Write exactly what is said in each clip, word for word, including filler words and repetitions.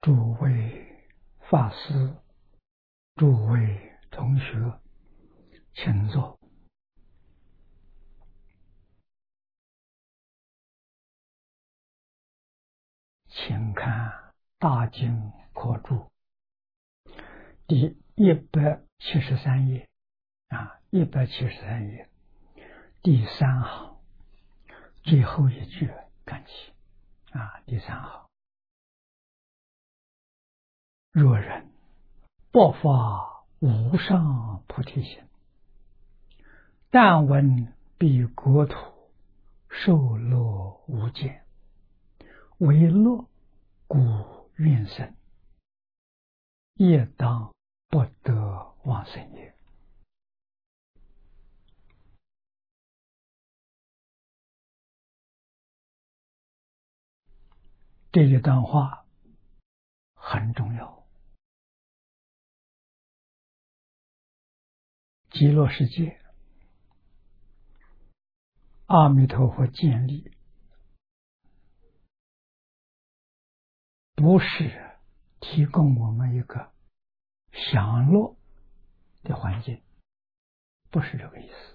诸位法师、诸位同学，请坐。请看《大经科注》第一百七十三页啊，一百七十三页第三行最后一句看起啊，第三行。若人不发无上菩提心，但闻彼国土受乐无间，为乐故愿生，业当不得往生也。这一段话很重要。极乐世界，阿弥陀佛建立不是提供我们一个享乐的环境，不是这个意思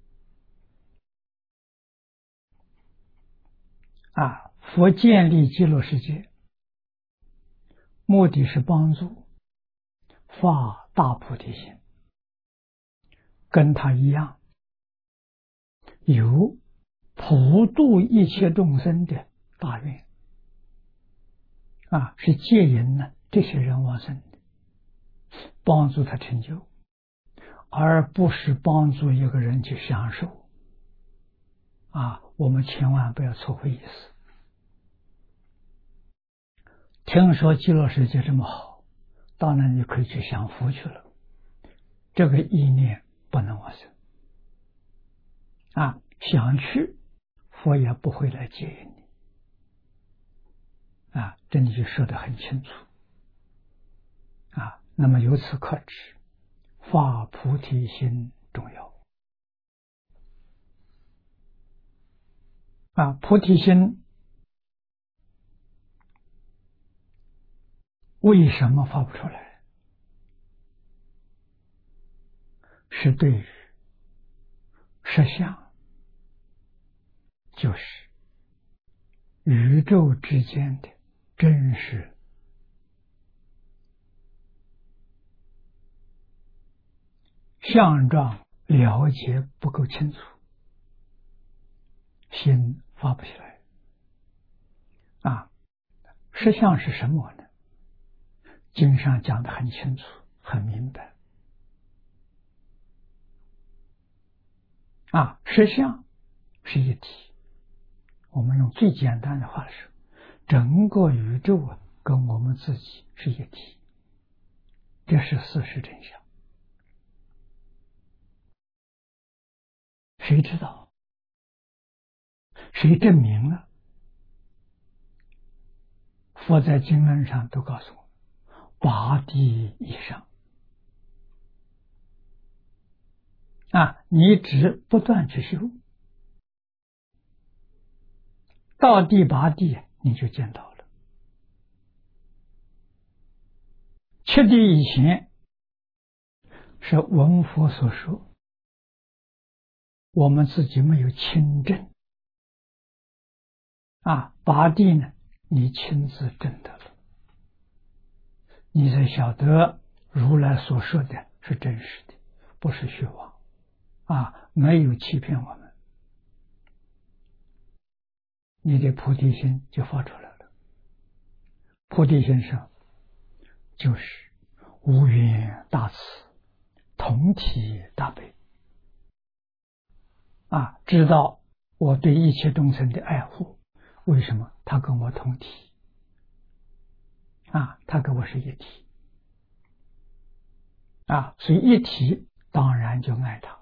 啊！佛建立极乐世界，目的是帮助发大菩提心，跟他一样有普度一切众生的大愿啊，是戒引呢这些人往生的，帮助他成就，而不是帮助一个人去享受啊！我们千万不要错会意思。听说极乐世界这么好，当然你可以去享福去了，这个意念不能往生啊！想去，佛也不会来接引你啊！这里就说得很清楚啊。那么由此可知，发菩提心重要啊！菩提心为什么发不出来？是对于实相，就是宇宙之间的真实相状了解不够清楚，心发不起来啊！实相是什么呢？经上讲得很清楚很明白啊！实相是一体，我们用最简单的话说，整个宇宙啊跟我们自己是一体，这是事实真相。谁知道？谁证明了？佛在经论上都告诉我，八地以上啊，你只不断去修，到第八地你就见到了。七地以前是闻佛所说，我们自己没有亲证啊，八地呢你亲自证得了，你才晓得如来所说的是真实的，不是虚妄啊，没有欺骗我们，你的菩提心就发出来了。菩提心上就是无缘大慈，同体大悲啊，知道我对一切众生的爱护，为什么？他跟我同体啊，他跟我是一体啊，所以一体当然就爱他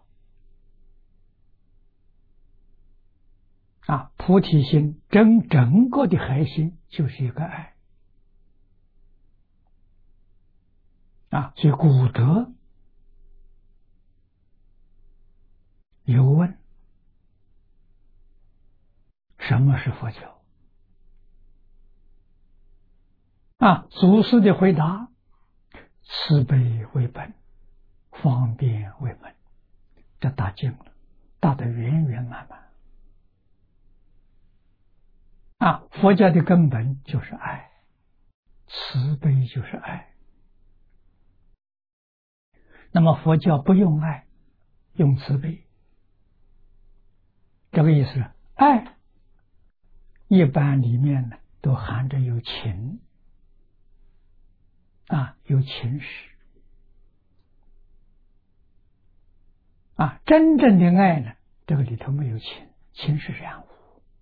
啊。菩提心整整个的核心就是一个爱啊。所以古德有问，什么是佛教啊，祖师的回答：慈悲为本，方便为门。这大尽了，大得圆圆满满。啊，佛教的根本就是爱，慈悲就是爱。那么佛教不用爱，用慈悲，这个意思。爱一般里面呢都含着有情啊，有情识啊。真正的爱呢，这个里头没有情，情是染污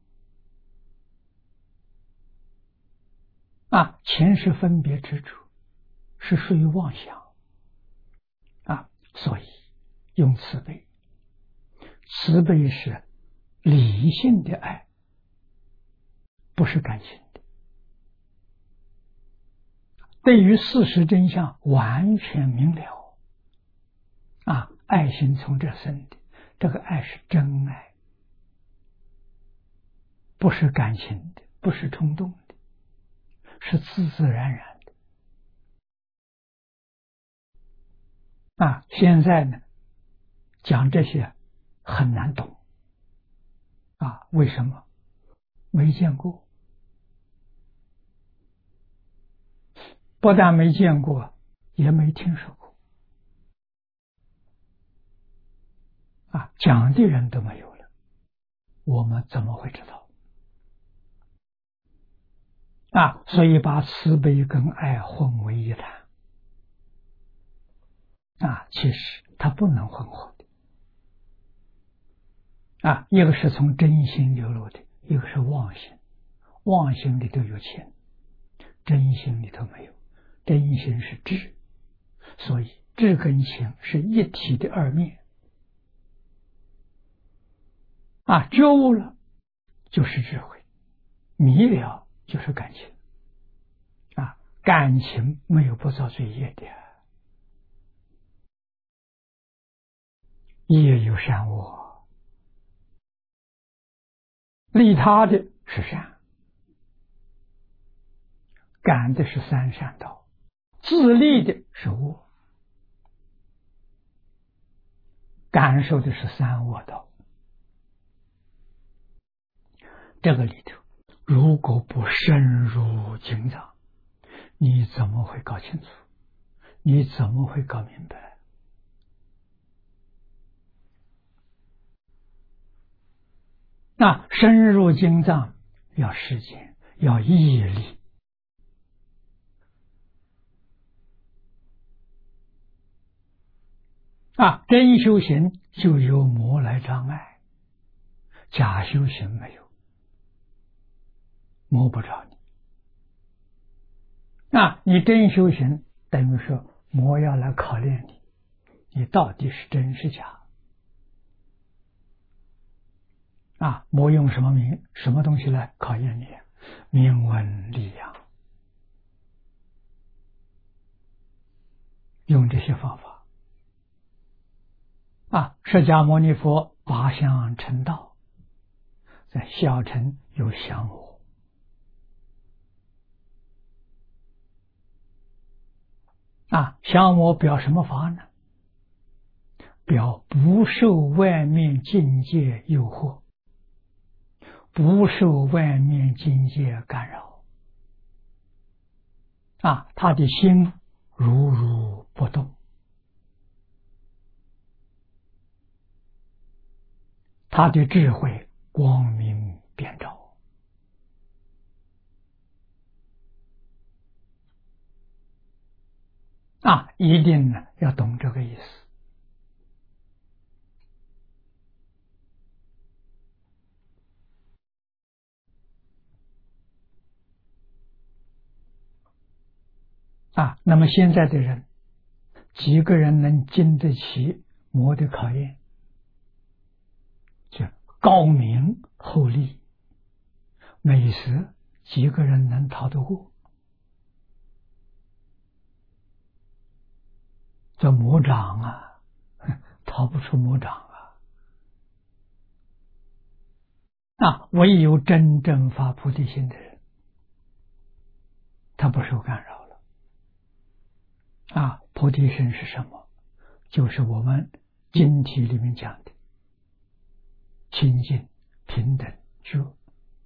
啊，情是分别执着，是属于妄想啊。所以用慈悲，慈悲是理性的爱，不是感情的。对于事实真相完全明了啊，爱心从这生的，这个爱是真爱，不是感情的，不是冲动的，是自自然然的啊。现在呢，讲这些很难懂啊，为什么？没见过，不但没见过，也没听说过啊，讲的人都没有了，我们怎么会知道啊？所以把慈悲跟爱混为一谈啊，其实它不能混合的啊，一个是从真心流露的，一个是妄心，妄心里头有情，真心里头没有，真心是智，所以智跟情是一体的二面啊。觉悟了就是智慧，迷了就是感情啊，感情没有不造罪业的，业有善恶，利他的是善，感的是三善道，自利的是恶，感受的是三恶道。这个里头如果不深入经藏，你怎么会搞清楚？你怎么会搞明白？那深入经藏要时间，要毅力啊。真修行就有魔来障碍，假修行没有，摸不着你啊。你真修行等于说魔要来考验你，你到底是真是假啊？魔用什么名什么东西来考验你？名闻利养，用这些方法啊。释迦牟尼佛八相成道，在小乘有降魔啊。降魔表什么法呢？表不受外面境界诱惑，不受外面境界干扰啊，他的心如如不动，他的智慧光明遍照啊，一定呢要懂这个意思啊。那么现在的人，几个人能经得起魔的考验？就高明厚利，美食几个人能逃得过？这魔掌啊，逃不出魔掌啊！啊，唯有真正发菩提心的人， 它不受干扰了。啊，菩提心是什么？就是我们经题里面讲的清净、平等、觉。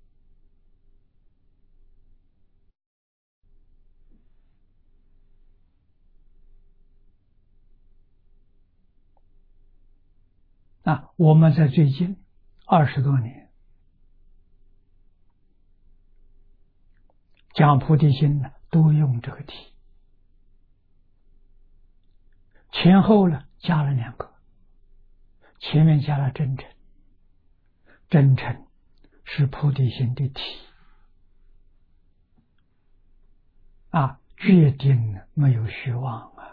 啊，我们在最近二十多年讲菩提心呢，都用这个题，前后呢加了两个，前面加了真诚，真诚是菩提心的题啊，决定没有虚妄啊。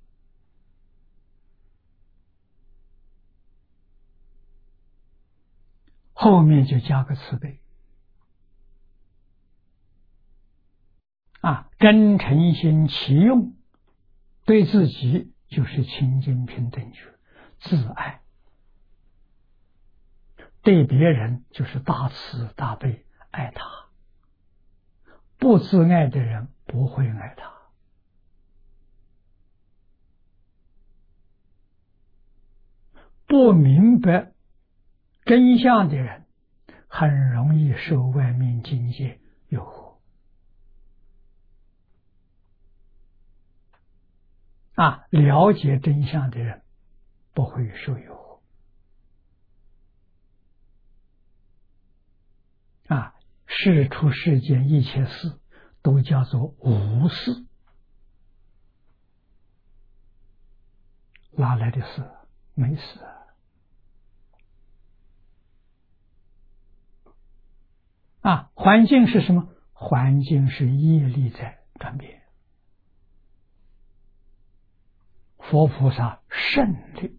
后面就加个慈悲啊，真诚心其用，对自己就是清净平等觉，自爱；对别人就是大慈大悲，爱他。不自爱的人不会爱他。不明白真相的人很容易受外面境界诱惑啊，了解真相的人不会受诱惑啊。事出世间一切事都叫做无事，哪来的事？没事啊。啊，环境是什么？环境是业力在转变。佛菩萨胜利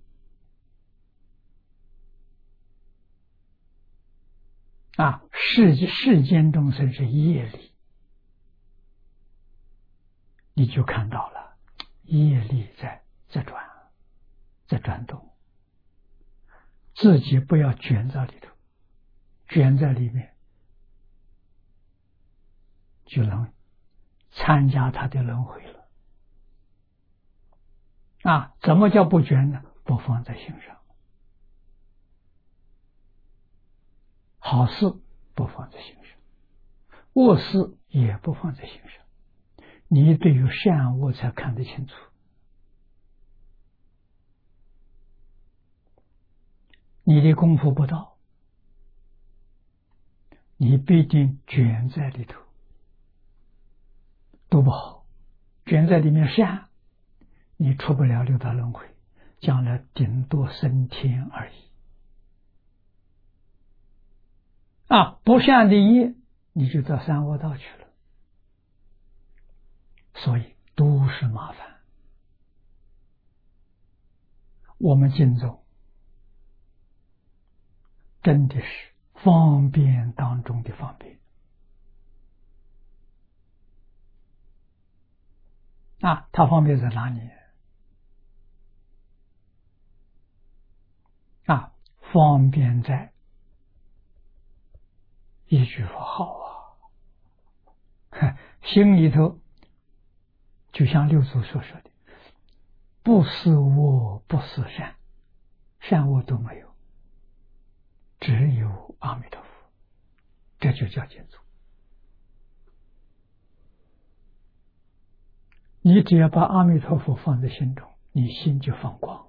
啊，世世间众生是业力，你就看到了业力在在转，在转动，自己不要卷在里头，卷在里面就能参加他的轮回了。啊，怎么叫不卷呢？不放在心上，好事不放在心上，恶事也不放在心上，你对于善恶才看得清楚。你的功夫不到，你必定卷在里头，都不好。卷在里面善，你出不了六道轮回，将来顶多升天而已。啊，不善的业，你就到三恶道去了。所以都是麻烦。我们敬重真的是方便当中的方便啊！它方便在哪里？啊，方便在一句佛号啊，心里头就像六祖所说的，不是恶，不是善，善恶都没有，只有阿弥陀佛，这就叫建筑。你只要把阿弥陀佛放在心中，你心就放光。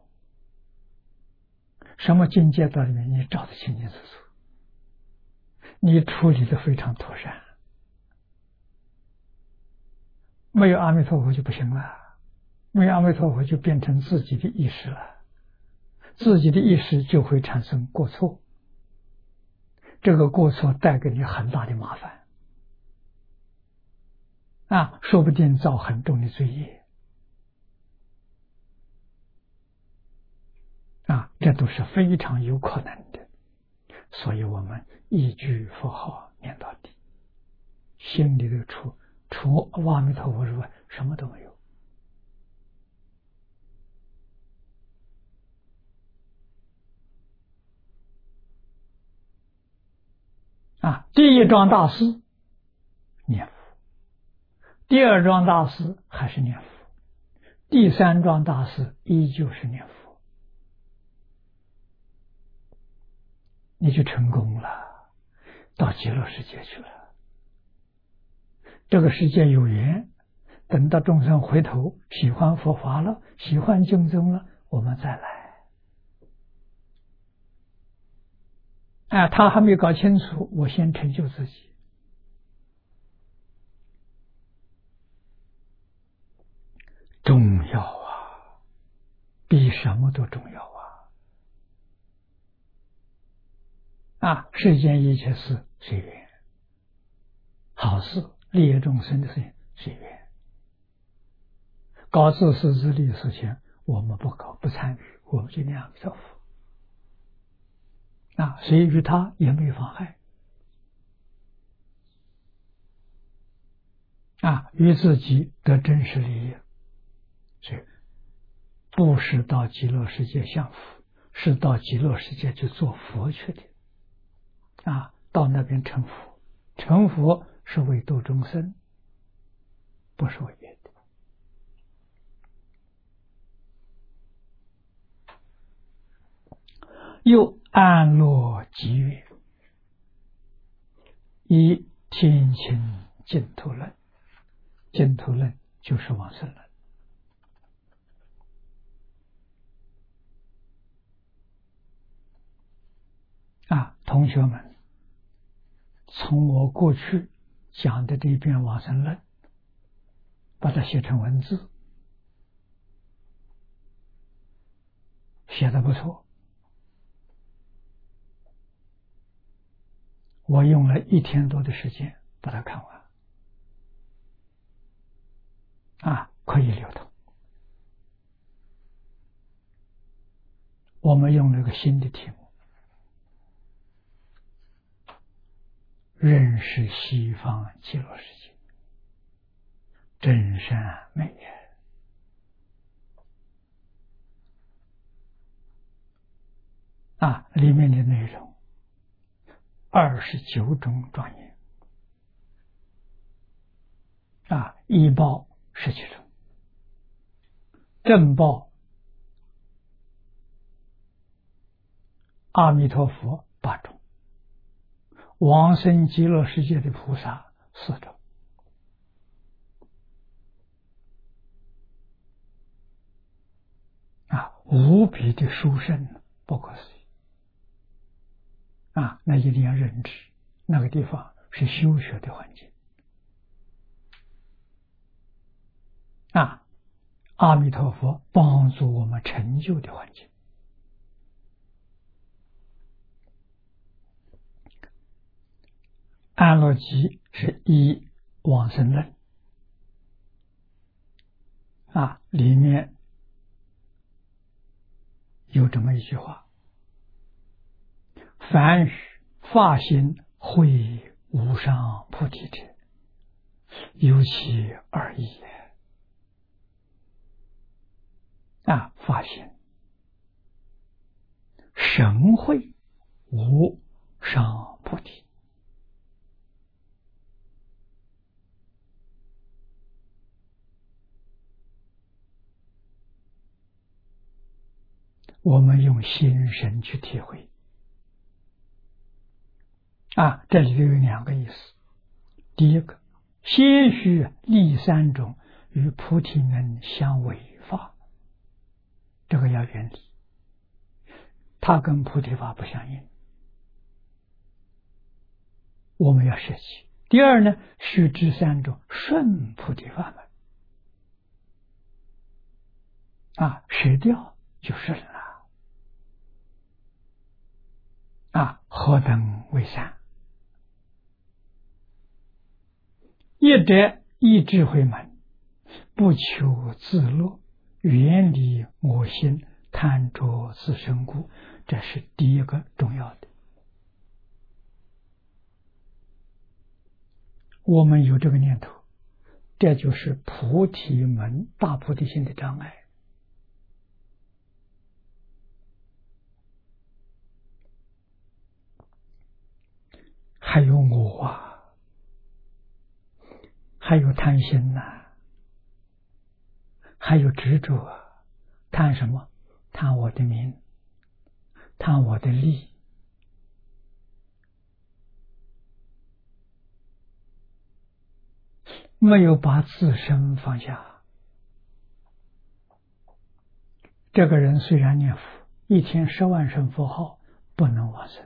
什么境界到里面，你照得清清楚楚，你处理得非常妥善。没有阿弥陀佛就不行了，没有阿弥陀佛就变成自己的意识了，自己的意识就会产生过错，这个过错带给你很大的麻烦啊，说不定造很重的罪业啊，这都是非常有可能的。所以我们一句佛号念到底，心里的除除阿弥陀佛之外什么都没有啊。第一桩大事念佛， 第二桩大事还是念佛，第三桩大事依旧是念佛，你就成功了，到极乐世界去了。这个世界有缘，等到众生回头喜欢佛法了，喜欢经宗了，我们再来。啊，他还没搞清楚，我先成就自己。重要啊，比什么都重要啊！啊，世间一切事随缘，好事利益众生的事情随缘，搞自私自利的事情我们不搞不参与，我们就念阿弥陀佛。啊，所以与他也没有妨害。啊，与自己得真实利益，所以不是到极乐世界享福，是到极乐世界去做佛去的。啊，到那边成佛，成佛是为度众生，不是为别的。又安乐极乐，以天亲净土论，净土论就是往生论。啊，同学们，从我过去讲的这篇往生论，把它写成文字，写得不错。我用了一天多的时间把它看完，啊，可以流通。我们用了一个新的题目，认识西方极乐世界，真善美也。啊，里面的内容二十九种庄严，啊，依报十七种，正报阿弥陀佛八种，往生极乐世界的菩萨四种。啊，无比的殊胜，不可思议。啊，那一定要认知，那个地方是修学的环境。啊，阿弥陀佛帮助我们成就的环境。安乐集是依往生论，啊，里面有这么一句话：凡与发心会无上菩提者，有其二义也。啊，发心神会无上菩提。我们用心神去体会。啊，这里头有两个意思。第一个，些许立三种与菩提门相违法，这个要远离，它跟菩提法不相应，我们要舍弃。第二呢，须知三种顺菩提法门，啊，舍掉就顺了。啊，何等为善？一者一智慧门，不求自乐，远离我心，贪着自身故，这是第一个重要的。我们有这个念头，这就是菩提门大菩提心的障碍。还有我啊，还还有贪心呐、啊，还有执着啊。贪什么？贪我的名，贪我的利。没有把自身放下，这个人虽然念佛，一天十万声佛号，不能往生。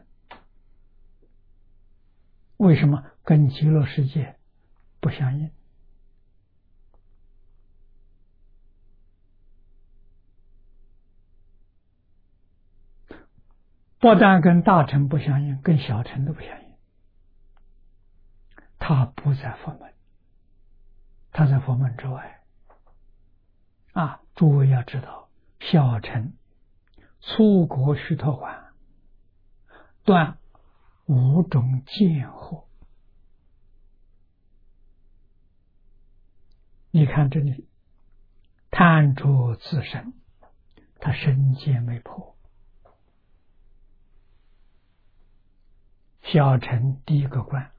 为什么？跟极乐世界不相应。不但跟大乘不相应，跟小乘都不相应。他不在佛门，他在佛门之外。啊，诸位要知道，小乘出国须陀洹断五种见惑。你看这里，贪着自身，他身见没破。小乘第一个关，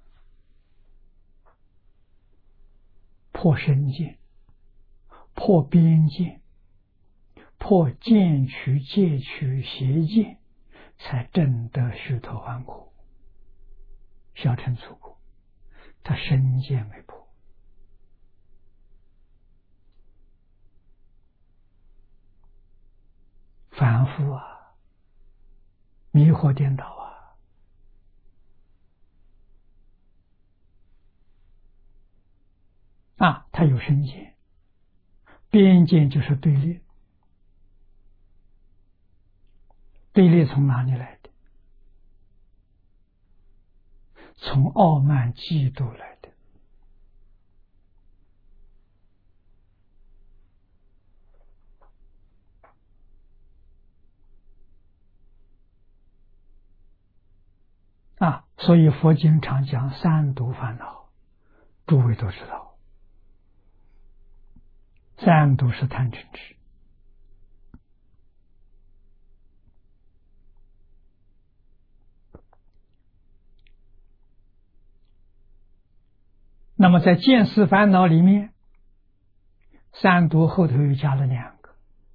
破身见，破边见，破见取、戒取、邪见，才证得须陀洹果。小乘出国，他身见没破。反复啊，迷惑颠倒啊，啊，他有身见，边见就是对立，对立从哪里来的？从傲慢嫉妒来的。啊，所以佛经常讲三毒烦恼，诸位都知道，三毒是贪嗔痴。那么在见思烦恼里面，三毒后头又加了两个，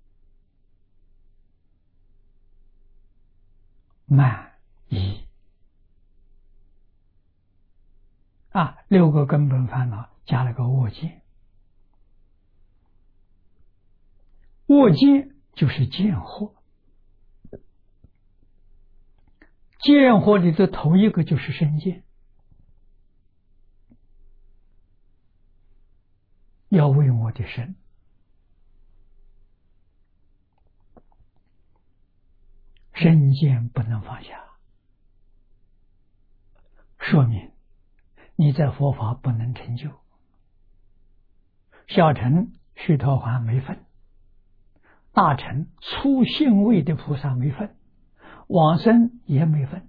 慢疑。啊，六个根本烦恼加了个恶见。恶见就是见惑，见惑里的头一个就是身见。要为我的身，身见不能放下，说明你在佛法不能成就。小乘须陀洹没分，大乘初信位的菩萨没分，往生也没分。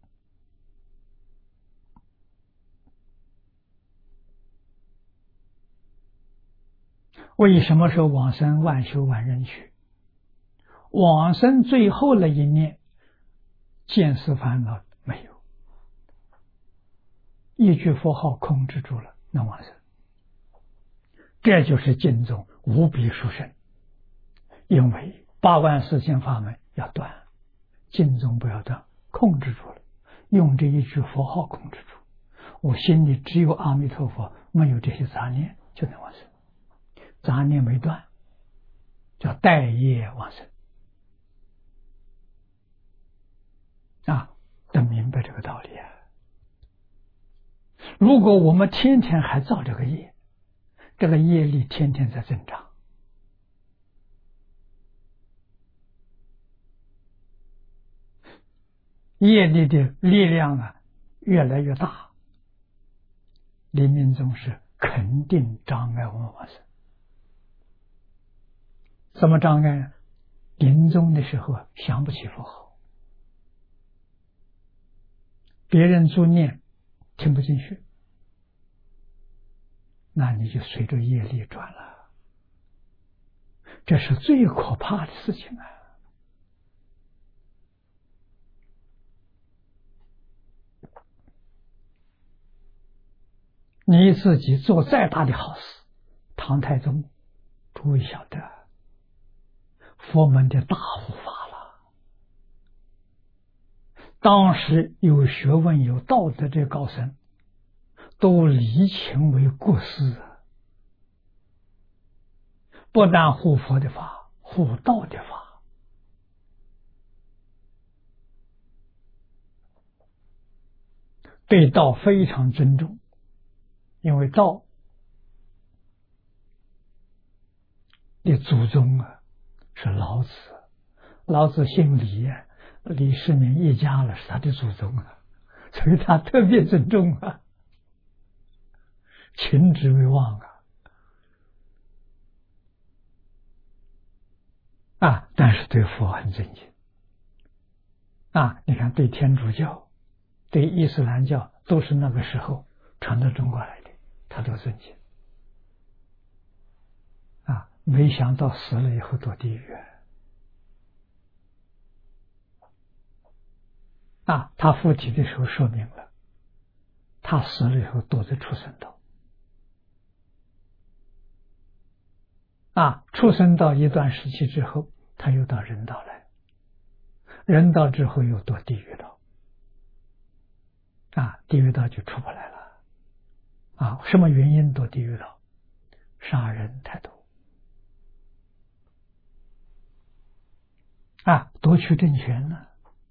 为什么说往生万修万人去？往生最后的一念见思烦恼没有，一句佛号控制住了，能往生。这就是净宗无比殊胜。因为八万四千法门要断，净宗不要断，控制住了，用这一句佛号控制住。我心里只有阿弥陀佛，没有这些杂念，就能往生。杂念没断，叫待业往生。啊，得明白这个道理啊！如果我们天天还造这个业，这个业力天天在增长，业力的力量啊越来越大，临命终时肯定障碍我们往生。什么障碍？临终的时候想不起佛号，别人助念听不进去，那你就随着业力转了，这是最可怕的事情啊！ 你自己做再大的好事，唐太宗诸位晓得，佛门的大护法了。当时有学问有道德的高僧，都礼请为国师，不但护佛的法，护道的法。对道非常尊重，因为道的祖宗啊是老子，老子姓李啊，李世民一家了，是他的祖宗啊，所以他特别尊重啊，秦之为望啊。啊，但是对佛很尊敬啊！你看，对天主教、对伊斯兰教都是那个时候传到中国来的，他都尊敬啊！没想到死了以后堕地狱啊！他附体的时候说明了，他死了以后堕在畜生道啊！畜生道一段时期之后，他又到人道来，人道之后又堕地狱道啊！地狱道就出不来了啊！什么原因堕地狱道？杀人太多啊！夺取政权呢？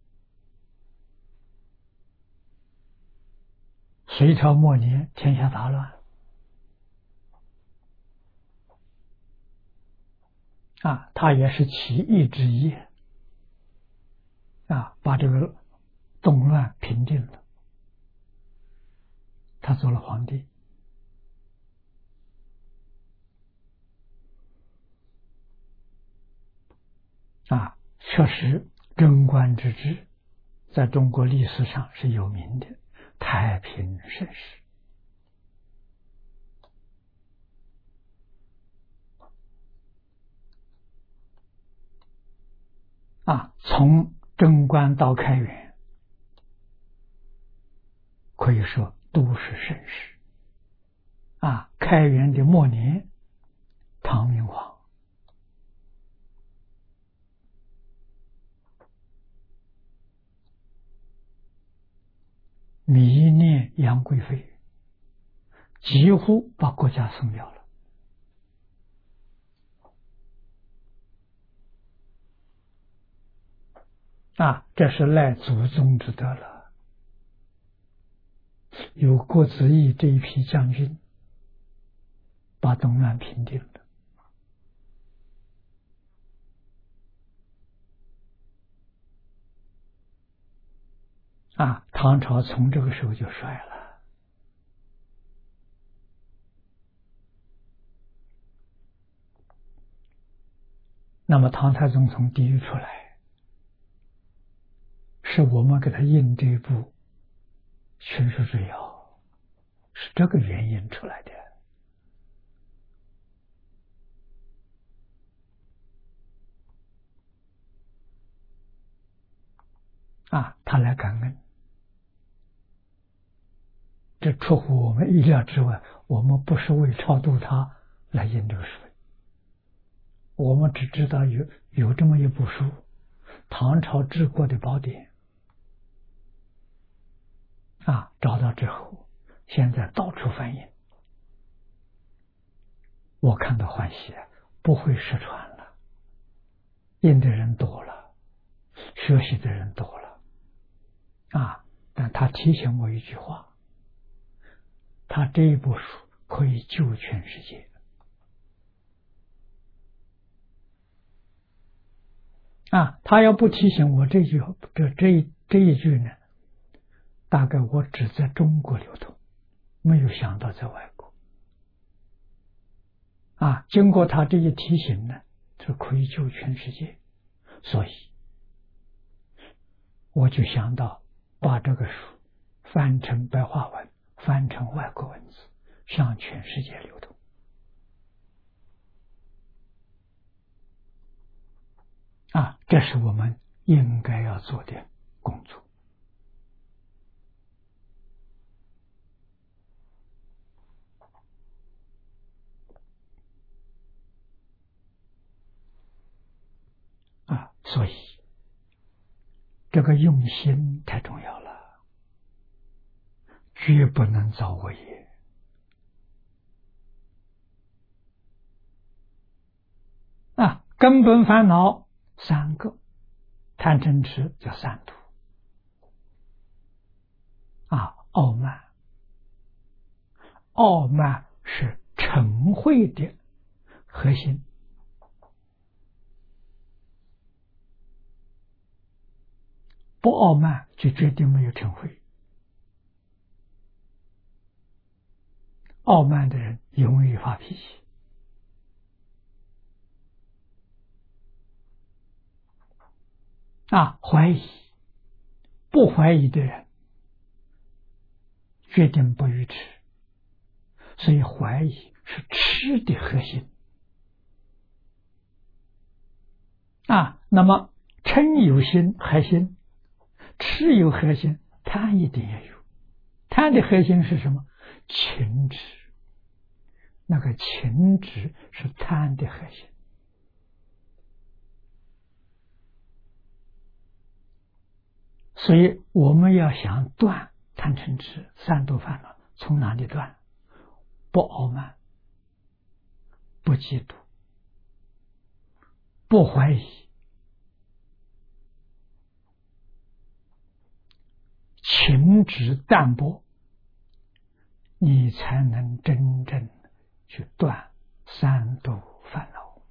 隋朝末年，天下大乱啊，他也是起义之一啊，把这个动乱平定了，他做了皇帝啊，确实贞观之治在中国历史上是有名的，太平盛世啊，从贞观到开元，可以说都是盛世啊。开元的末年，唐明皇迷恋杨贵妃，几乎把国家送掉了啊！这是赖祖宗之德了。有郭子仪这一批将军，把动乱平定了啊！唐朝从这个时候就衰了。那么唐太宗从地狱出来，是我们给他印这一部《群书治要》，是这个原因出来的啊！他来感恩，这出乎我们意料之外。我们不是为超度他来印这个书，我们只知道有有这么一部书，唐朝治国的宝典啊，找到之后，现在到处翻印，我看到欢喜，不会失传了，印的人多了，学习的人多了啊！但他提醒我一句话，他这一部书可以救全世界啊！他要不提醒我这句这这这一句呢，大概我只在中国流通，没有想到在外国啊！经过他这一提醒呢，这可以救全世界，所以我就想到把这个书翻成白话文，翻成外国文字，向全世界流通啊！这是我们应该要做的工作。 所以这个用心太重要了，绝不能造恶业。啊，根本烦恼三个，贪嗔痴叫三毒。啊，傲慢，傲慢是嗔恚的核心。不傲慢就决定没有嗔恚。傲慢的人容易发脾气。啊，怀疑，不怀疑的人决定不愚痴，所以怀疑是痴的核心。啊，那么嗔有心核心，痴有核心，贪一定也有。贪的核心是什么？情执。那个情执是贪的核心。所以我们要想断贪嗔痴三毒烦恼，从哪里断？不傲慢，不嫉妒，不怀疑，情执淡薄，你才能真正去断三毒烦恼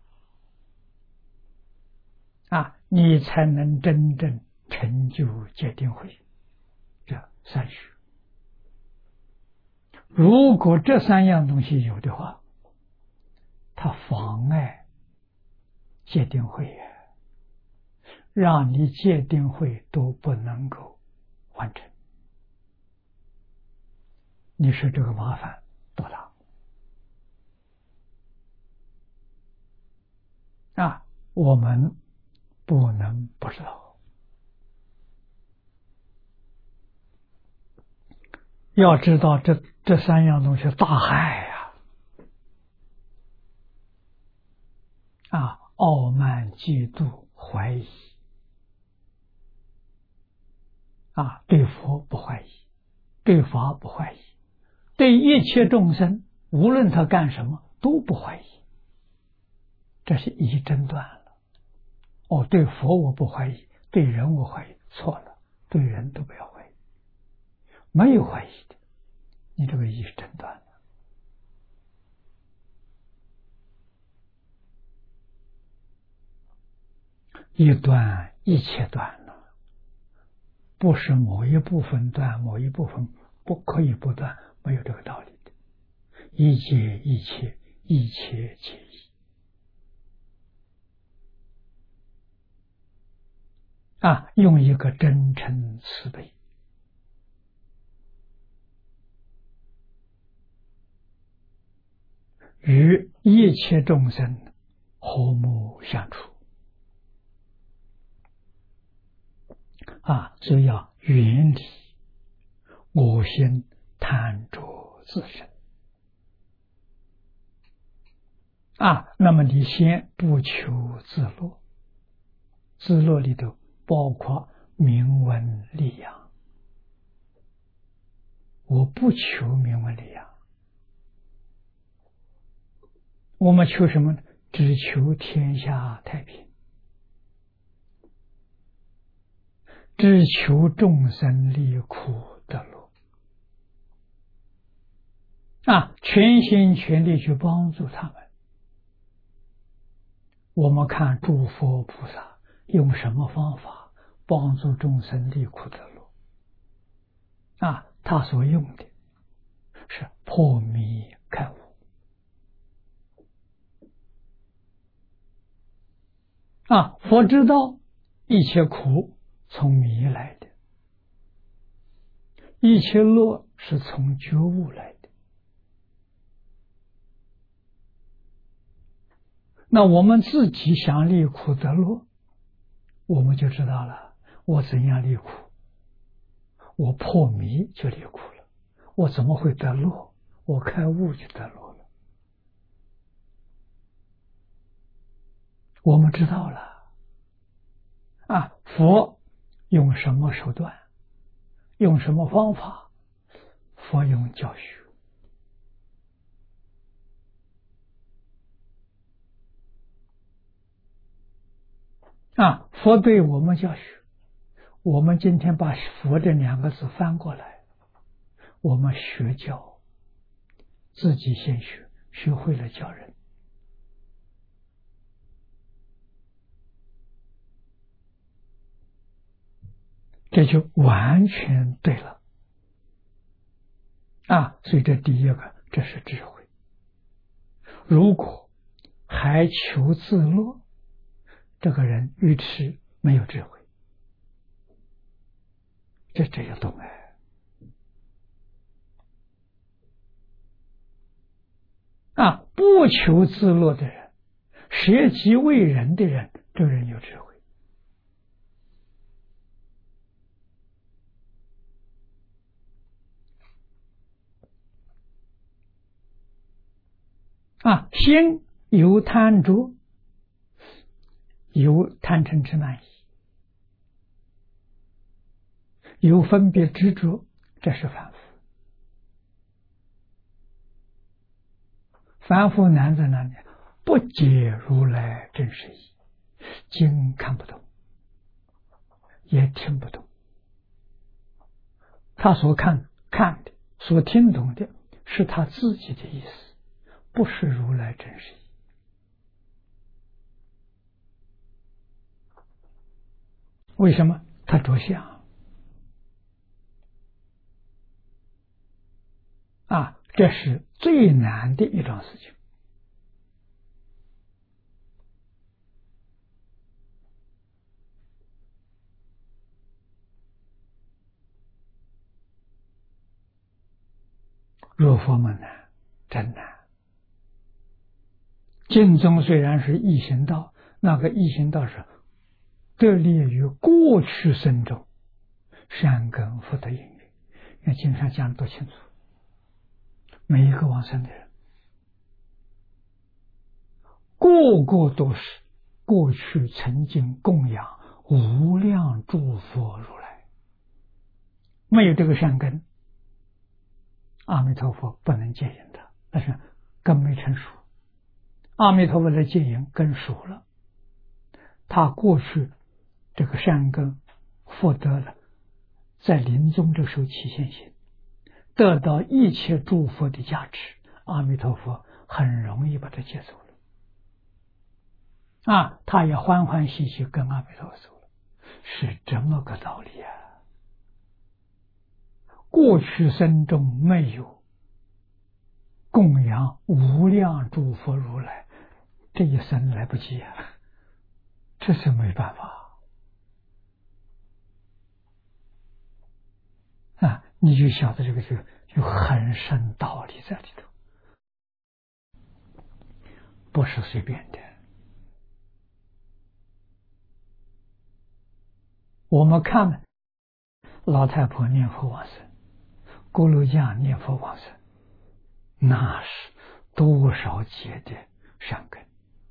啊！你才能真正成就戒定慧，这三学。如果这三样东西有的话，它妨碍戒定慧，让你戒定慧都不能够完成。你说这个麻烦多大啊？我们不能不知道。要知道这这三样东西大害呀！啊，傲慢、嫉妒、怀疑，啊，对佛不怀疑，对法不怀疑，对一切众生，无论他干什么都不怀疑，这是一争断了。哦，对佛我不怀疑，对人我怀疑，错了，对人都不要怀疑，没有怀疑的，你这个一是争断了。一断一切断了，不是某一部分断，某一部分不可以不断，没有这个道理的。一切一切，一切皆一。啊，用一个真诚慈悲，与一切众生和睦相处。啊，所以要远离我心贪着自身。啊，那么你先不求自乐，自乐里头包括名闻利养。我不求名闻利养，我们求什么呢？只求天下太平，只求众生离苦得乐。啊，全心全力去帮助他们。我们看诸佛菩萨用什么方法帮助众生离苦得乐？啊，他所用的是破迷开悟。啊，佛知道一切苦从迷来的，一切乐是从觉悟来的。那我们自己想离苦得乐，我们就知道了，我怎样离苦？我破迷就离苦了，我怎么会得乐？我开悟就得乐了。我们知道了， 啊，佛用什么手段，用什么方法？佛用教学。啊，佛对我们教学，我们今天把佛这两个字翻过来，我们学教，自己先学，学会了教人，这就完全对了。啊，所以这第一个，这是智慧。如果还求自乐，这个人愚痴，没有智慧。这这要懂哎。啊，不求自乐的人，舍己为人的人，这个人有智慧。啊，心有贪着，有贪嗔痴慢疑，有分别执着，这是凡夫。凡夫难在哪里？不解如来真实义，经看不懂，也听不懂。他所看看的，所听懂的，是他自己的意思，不是如来真实义。为什么？他着相啊，这是最难的一桩事情。若佛门难，真难。净宗虽然是易行道，那个易行道是得力于过去生中善根福德因缘，那经上讲得多清楚。每一个往生的人，个个都是过去曾经供养无量诸佛如来，没有这个善根，阿弥陀佛不能接引他，但是根没成熟。阿弥陀佛的接引根熟了，他过去这个善根福德了，在临终这时候起现行，得到一切诸佛的加持，阿弥陀佛很容易把他接走了。啊，他也欢欢喜喜跟阿弥陀佛走了，是这么个道理啊。过去生中没有供养无量诸佛如来，这一生来不及啊，这是没办法啊！你就晓得这个就有很深道理在里头，不是随便的。我们看老太婆念佛往生，锅炉匠念佛往生，那是多少劫的善根，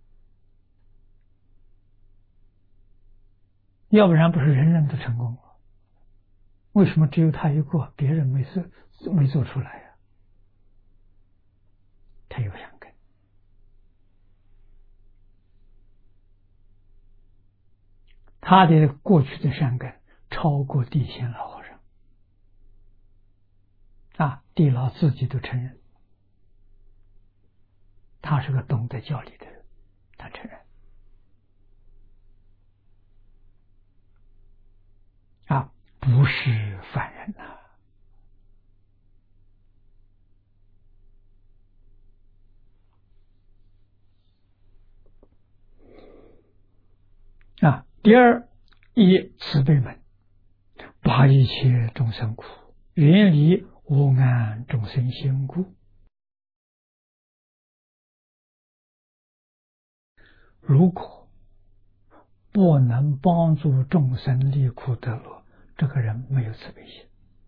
要不然不是人人都成功了。为什么只有他一个，别人没事没做出来呀、啊？他有善根，他的过去的善根超过地仙老和尚啊，地老自己都承认，他是个懂得教理的人，他承认啊，不是凡人呐、啊。啊，第二，以慈悲门，拔一切众生苦，远离无安众生心故。如果不能帮助众生离苦得乐，这个人没有慈悲心。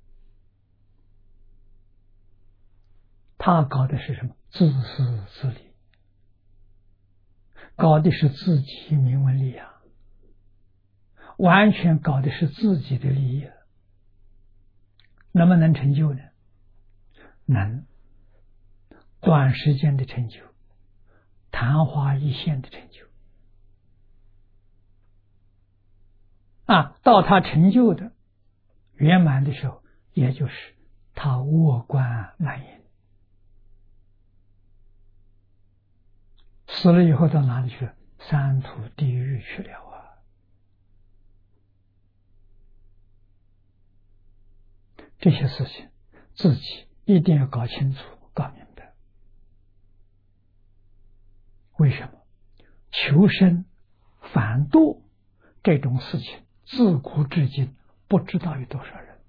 他搞的是什么？自私自利，搞的是自己名闻利养， 完全搞的是自己的利益，能不能成就呢？能，短时间的成就，昙花一现的成就啊！到他成就的圆满的时候，也就是他卧观满盈，死了以后到哪里去了？三途地狱去了啊！这些事情自己一定要搞清楚、搞明白。为什么求生反堕这种事情，自古至今不知道有多少人，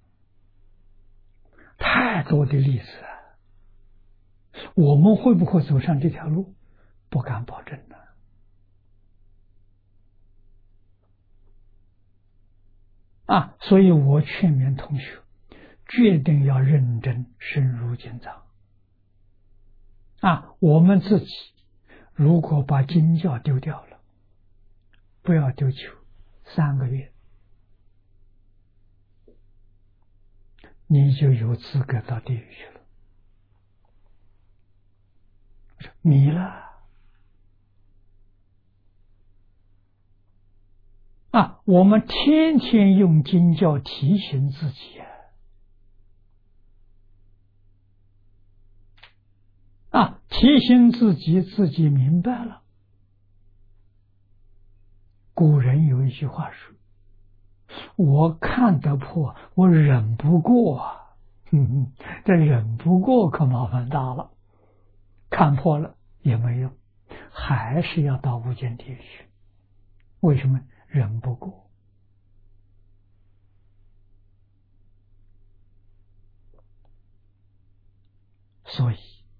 太多的例子啊！我们会不会走上这条路？不敢保证的。啊，所以我劝勉同学，决定要认真深入经藏。啊，我们自己如果把经教丢掉了，不要丢球，三个月，你就有资格到地狱去了，迷了。啊，我们天天用经教提醒自己啊，啊，提醒自己，自己明白了。古人有一句话说：“我看得破，我忍不过啊。”哼哼，这忍不过可麻烦大了，看破了也没用，还是要到无间地狱去。为什么忍不过？所以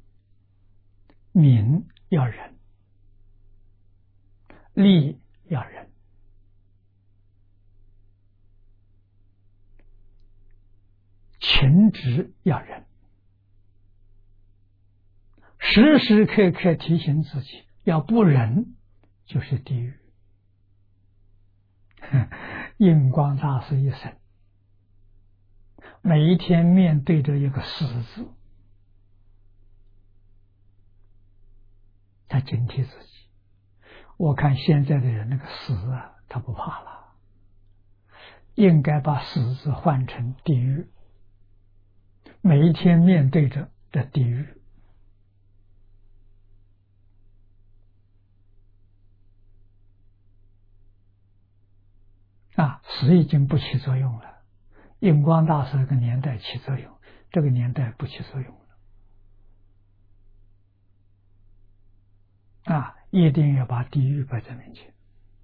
名要忍，利要忍，情执要忍，时时刻刻提醒自己，要不忍就是地狱。印光大师一生，每一天面对着一个死字，他警惕自己。我看现在的人那个死啊，他不怕了，应该把死字换成地狱，每一天面对着的地狱。啊，死已经不起作用了。印光大师这个年代起作用，这个年代不起作用了。啊，一定要把地狱摆在面前。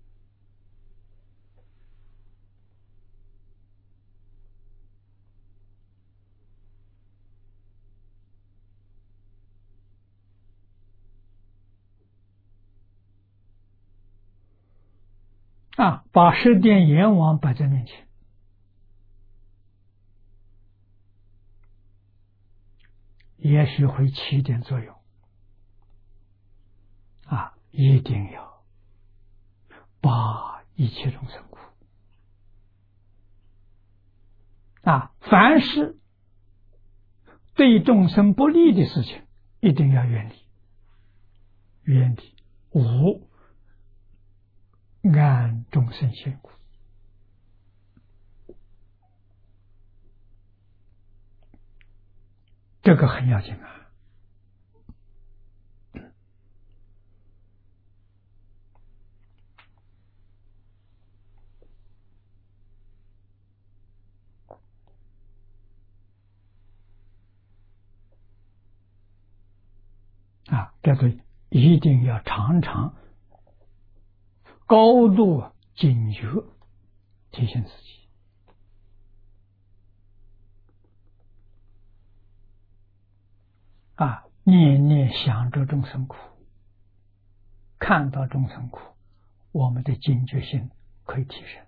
啊，把十殿阎王摆在面前，也许会起一点作用。啊，一定要把一切众生苦。啊，凡是对众生不利的事情，一定要远离，远离无安众生辛苦。这个很要紧啊！啊，这个一定要常常高度警觉，提醒自己。啊，念念想着众生苦，看到众生苦，我们的警觉性可以提升。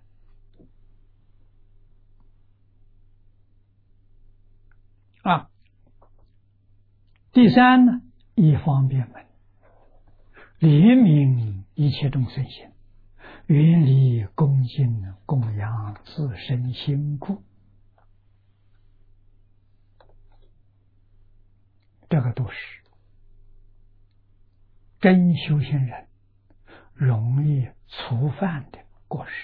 啊，第三呢，以方便门，怜悯一切众生心， 远离恭敬供养自身心故，这个都是真修行人容易触犯的过失。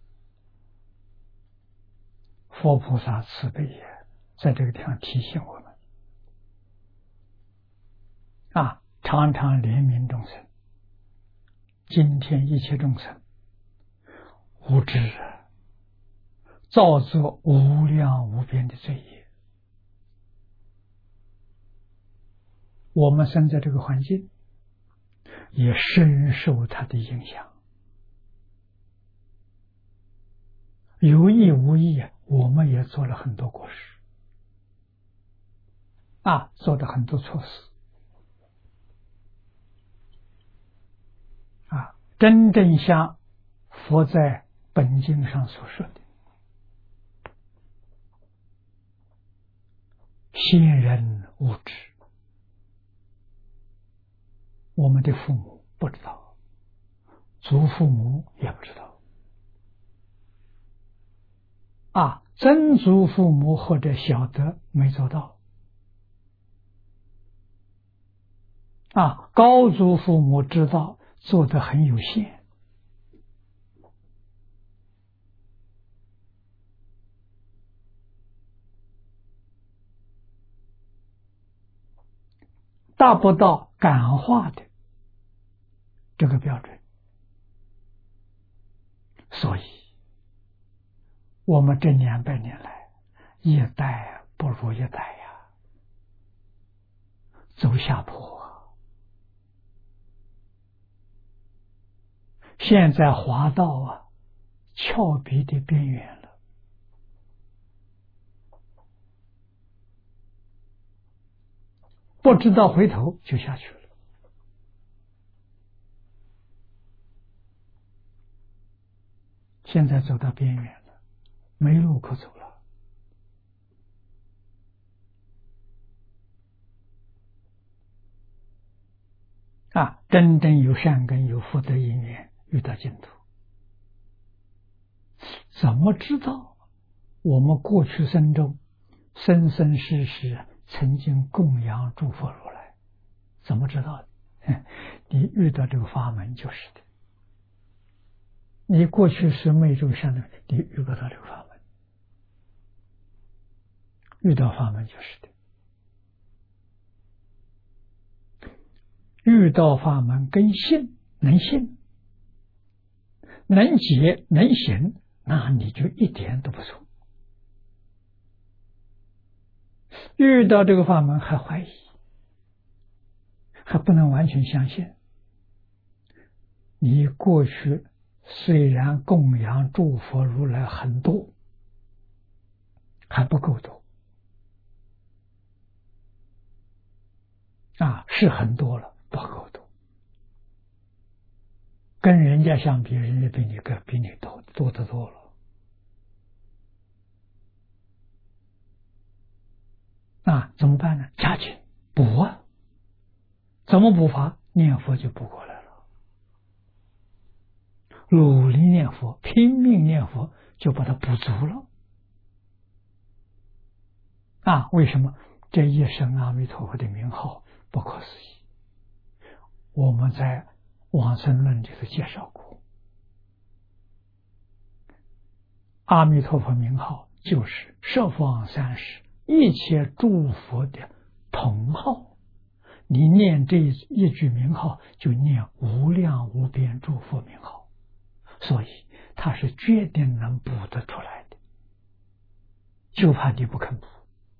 佛菩萨慈悲也，在这个地方提醒我们啊，常常怜悯众生。今天一切众生无知，造作无量无边的罪业。我们生在这个环境，也深受它的影响。有意无意，我们也做了很多过失啊，做了很多错事啊。真正像佛在本经上所说的，先人无知，我们的父母不知道，祖父母也不知道啊，曾祖父母或者晓得没做到啊，高祖父母知道，做得很有限。达不到感化的这个标准，所以我们这两百年来一代不如一代呀，走下坡啊，现在滑到啊峭壁的边缘了。不知道回头就下去了。现在走到边缘了，没路可走了。啊，真正有善根有福德因缘，遇到净土，怎么知道我们过去生中生生世世曾经供养诸佛如来？怎么知道的？你遇到这个法门就是的。你过去是没这个善的，你遇不到这个法门，遇到法门就是的。遇到法门跟信，能信能解能行，那你就一点都不错。遇到这个法门还怀疑，还不能完全相信，你过去虽然供养诸佛如来很多，还不够多啊，是很多了，不够多。跟人家相比，人家比你个比你多多得多了啊，怎么办呢？加紧补啊！怎么补法？念佛就补过来了，努力念佛，拼命念佛，就把它补足了啊！为什么？这一声阿弥陀佛的名号不可思议，我们在往生论里头介绍过，阿弥陀佛名号就是十方三世一切诸佛的同号。你念这一句名号，就念无量无边诸佛名号，所以它是决定能补得出来的，就怕你不肯补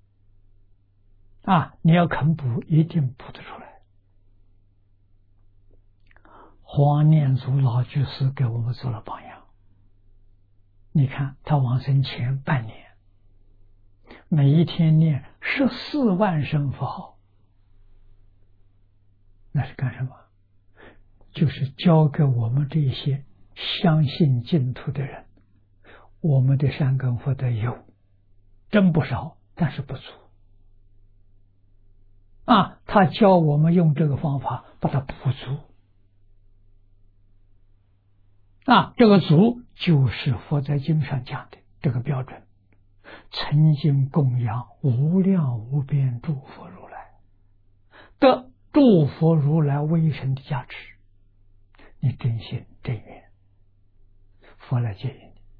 啊！你要肯补，一定补得出来。黄念祖老居士给我们做了榜样，你看他往生前半年，每一天念十四万声佛号，那是干什么？就是教给我们这些相信净土的人，我们的善根福德有，真不少，但是不足啊！他教我们用这个方法把它补足那这个足就是佛在经上讲的这个标准，曾经供养无量无边诸佛如来，得诸佛如来威神的加持，你真心真愿，佛来接引你。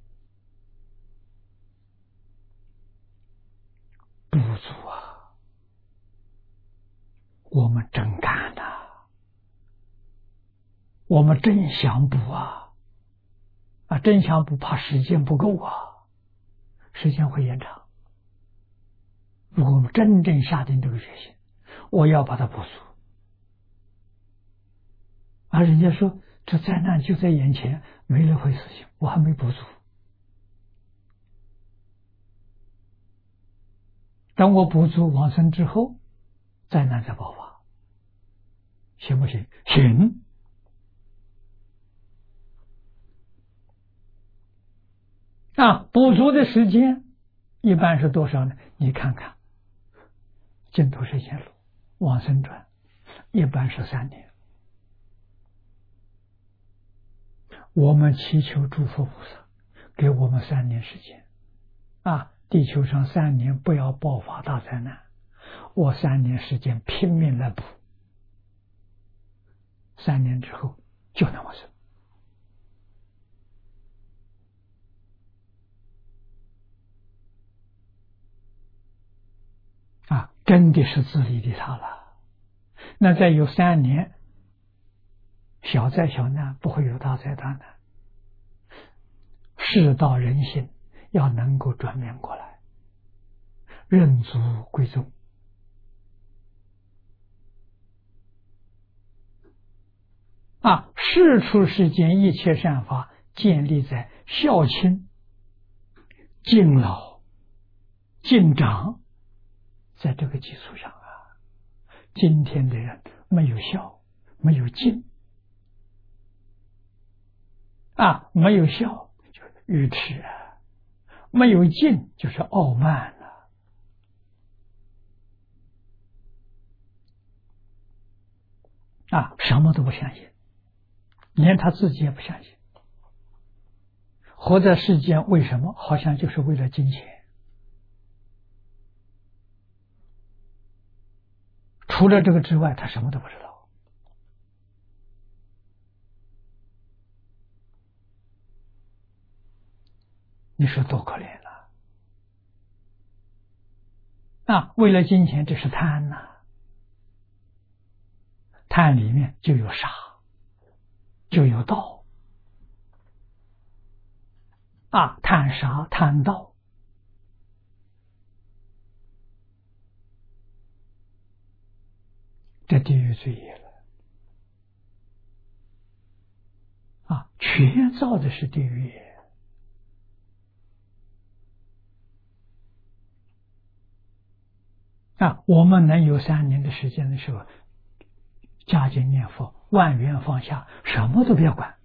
不足啊，我们真干呐、啊，我们真想补啊，啊，真想补，怕时间不够啊，时间会延长。如果我们真正下定这个决心，我要把它补足，而人家说这灾难就在眼前，没了回事情，我还没补足。等我补足往生之后，灾难再爆发，行不行？行。啊，补足的时间一般是多少呢？你看看《净土实践录》《往生传》，一般是三年。我们祈求诸佛菩萨给我们三年时间啊！地球上三年不要爆发大灾难，我三年时间拼命来补，三年之后就能往生。啊，真的是自利利他了。那再有三年，小灾小难不会有大灾大难。世道人心要能够转变过来，认祖归宗。啊，世出世间一切善法建立在孝亲、敬老、敬长，在这个基础上啊。今天的人没有孝，没有敬啊，没有孝就是愚痴啊，没有敬就是傲慢了啊，什么都不相信，连他自己也不相信。活在世间为什么？好像就是为了金钱。除了这个之外，他什么都不知道。你说多可怜啊！啊，为了金钱，这是贪呐、啊。贪里面就有杀，就有盗。啊，贪杀贪盗，这地狱罪业了。啊，全造的是地狱业。啊，我们能有三年的时间的时候，加紧念佛，万缘放下，什么都别管，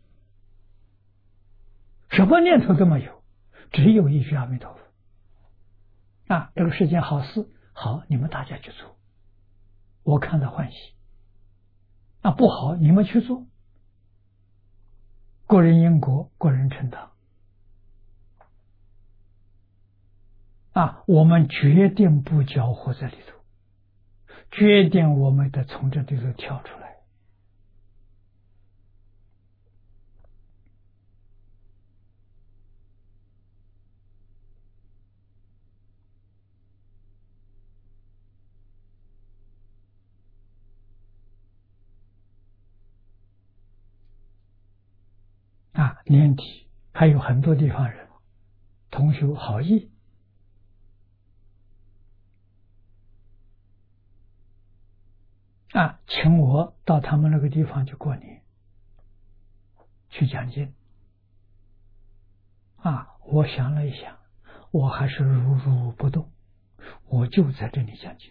什么念头都没有，只有一句阿弥陀佛。啊，这个世间好事，好，你们大家去做，我看到欢喜。啊，不好，你们去做，个人因果，个人承担。啊，我们决定不搅和在里头，决定我们得从这里头跳出来。啊，年底还有很多地方人同修好意啊，请我到他们那个地方去过年，去讲经。啊，我想了一想，我还是如如不动，我就在这里讲经。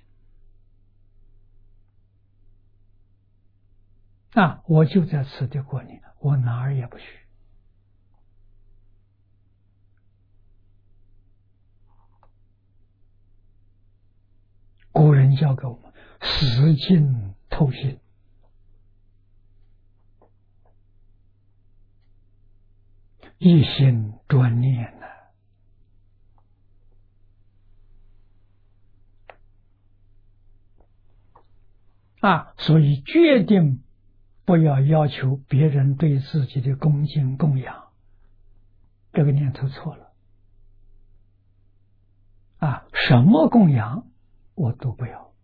啊，我就在此地过年，我哪儿也不去。古人教给我们死尽透心。 一心专念呢。啊，所以决定不要要求别人对自己的恭敬供养，这个念头错了。啊，什么供养我都不要。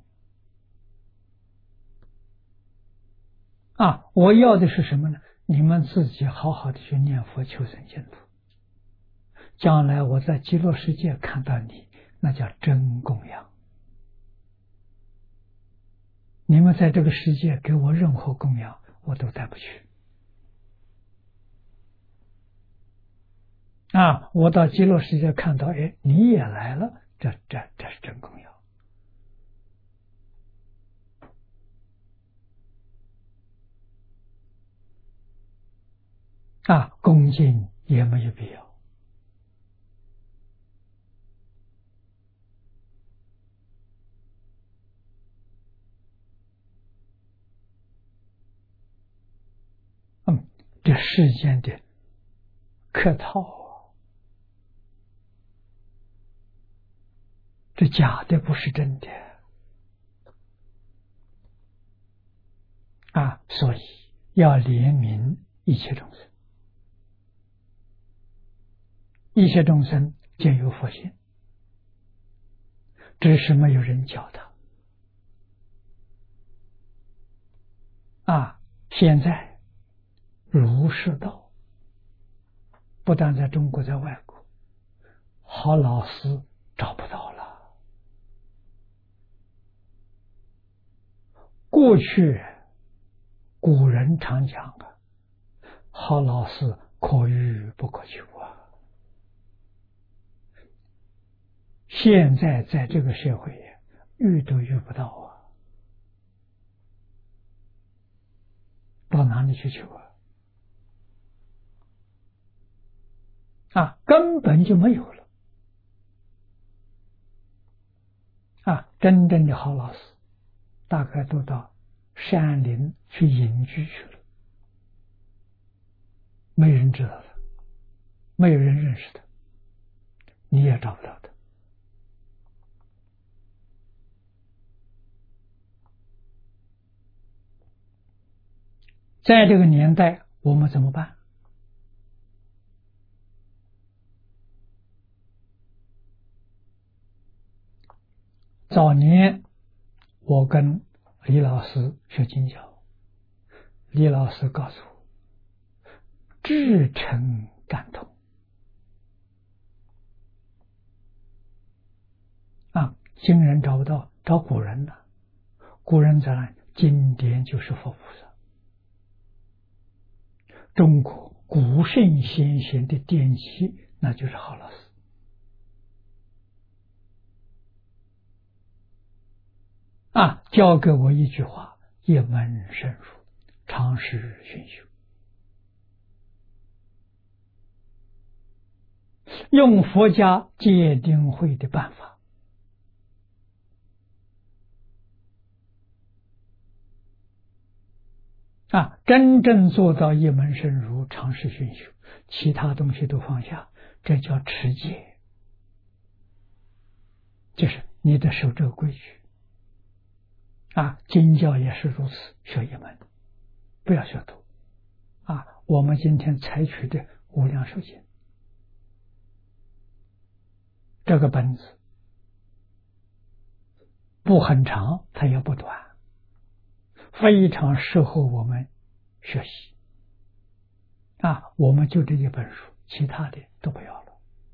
啊，我要的是什么呢？你们自己好好的去念佛求生净土，将来我在极乐世界看到你，那叫真供养。你们在这个世界给我任何供养，我都带不去。啊，我到极乐世界看到，哎，你也来了，这这这是真供养。啊，恭敬也没有必要。嗯，这世间的客套，这假的不是真的啊！所以要怜悯一切众生，一切众生皆有佛性，只是没有人教他。啊，现在儒释道不但在中国，在外国，好老师找不到了。过去古人常讲啊，好老师可遇不可求啊。现在在这个社会遇都遇不到啊，到哪里去求啊？啊，根本就没有了。啊，真正的好老师大概都到山林去隐居去了，没人知道他，没有人认识他，你也找不到他。在这个年代我们怎么办？早年我跟李老师学经教，李老师告诉我，至诚感通啊，今人找不到，找古人了。古人在哪？经典就是佛菩萨。中国古圣先贤的典籍，那就是好老师。啊，教给我一句话：一门深入，常识熏修。用佛家戒定慧的办法，啊，真正做到一门深入，常识熏修，其他东西都放下，这叫持戒。就是你得守这个规矩。啊，经教也是如此，学一门，不要学多。啊，我们今天采取的无量寿经这个本子，不很长，它也不短，非常适合我们学习。啊，我们就这一本书，其他的都不要了。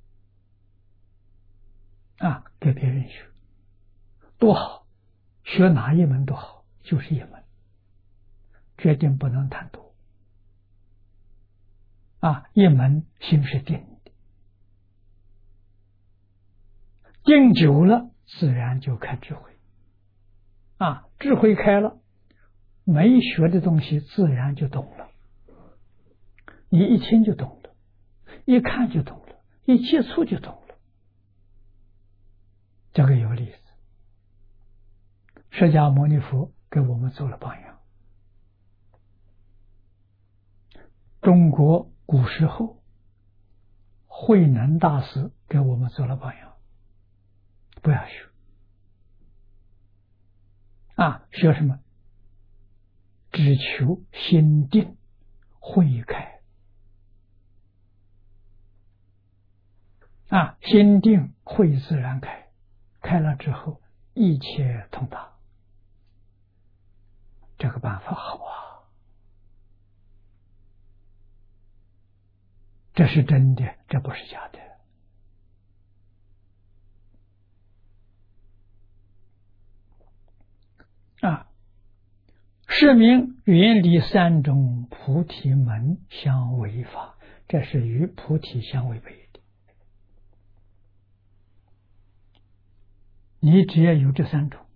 啊，给别人学，多好。学哪一门都好，就是一门，决定不能贪多。啊，一门心是定的，定久了，自然就开智慧。啊，智慧开了，没学的东西自然就懂了。你一听就懂了，一看就懂了，一接触就懂了。这个有例子。释迦牟尼佛给我们做了榜样。中国古时候慧能大师给我们做了榜样，不要学啊，学什么？只求心定慧开啊，心定慧自然开，开了之后一切通达。这个办法好啊，这是真的，这不是假的啊。是名原理三种菩提门相违法，这是与菩提相违背的。你只要有这三种，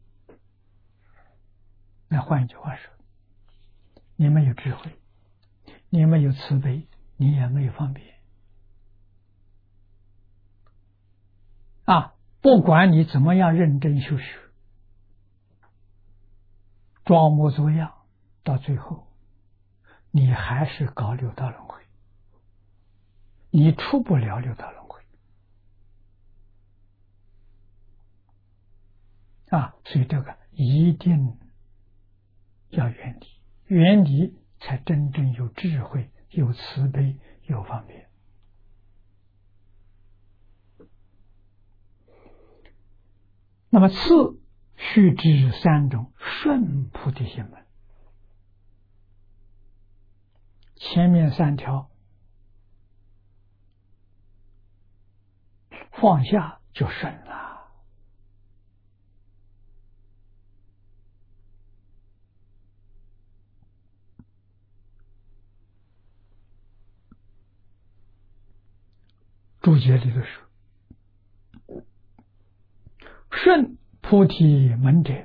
那换一句话说，你没有智慧，你没有慈悲，你也没有方便啊！不管你怎么样认真修学，装模作样，到最后你还是搞六道轮回，你出不了六道轮回啊！所以这个一定要远离，远离才真正有智慧，有慈悲，有方便。那么次须知三种顺菩提心门，前面三条放下就顺了。注解里头说，顺菩提门者，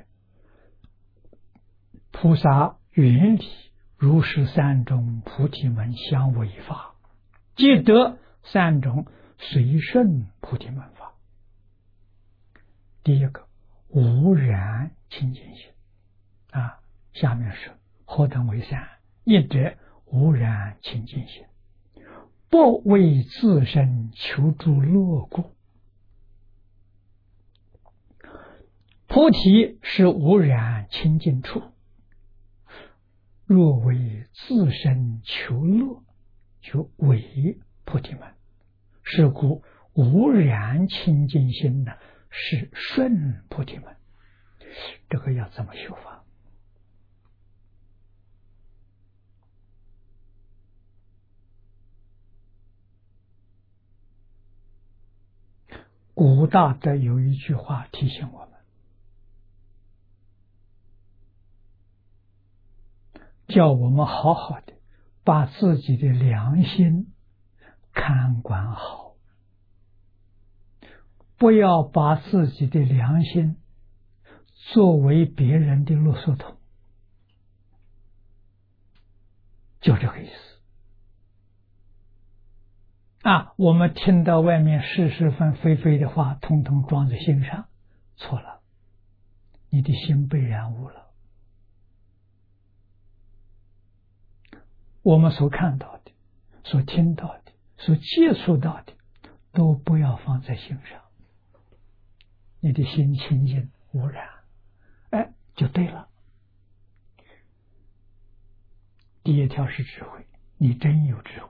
菩萨原理如是三种菩提门相违法，即得三种随顺菩提门法。第一个无染清净心啊，下面是何等为三？一者无染清净心，不为自身求诸乐故。菩提是无染清净处，若为自身求乐，就违菩提门。是故无染清净心呢，是顺菩提门。这个要怎么修法？古大德有一句话提醒我们，叫我们好好的把自己的良心看管好，不要把自己的良心作为别人的啰嗦桶，就这个意思啊！我们听到外面是是非非非的话，统统装在心上，错了，你的心被染污了。我们所看到的、所听到的、所接触到的，都不要放在心上，你的心清净无染，哎，就对了。第一条是智慧，你真有智慧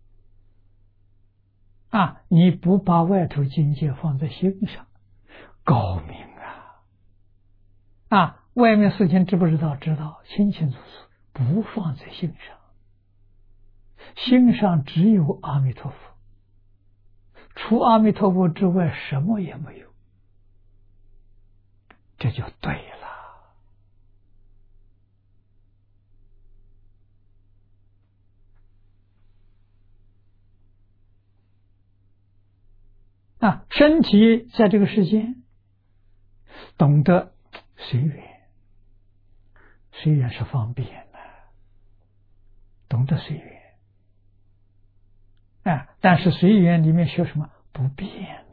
啊！你不把外头境界放在心上，高明啊！啊，外面事情知不知道？知道，清清楚楚，不放在心上。心上只有阿弥陀佛，除阿弥陀佛之外什么也没有，这就对了。啊，身体在这个世间懂得随缘，随缘是方便的，懂得随缘。啊，但是随缘里面学什么？不变的，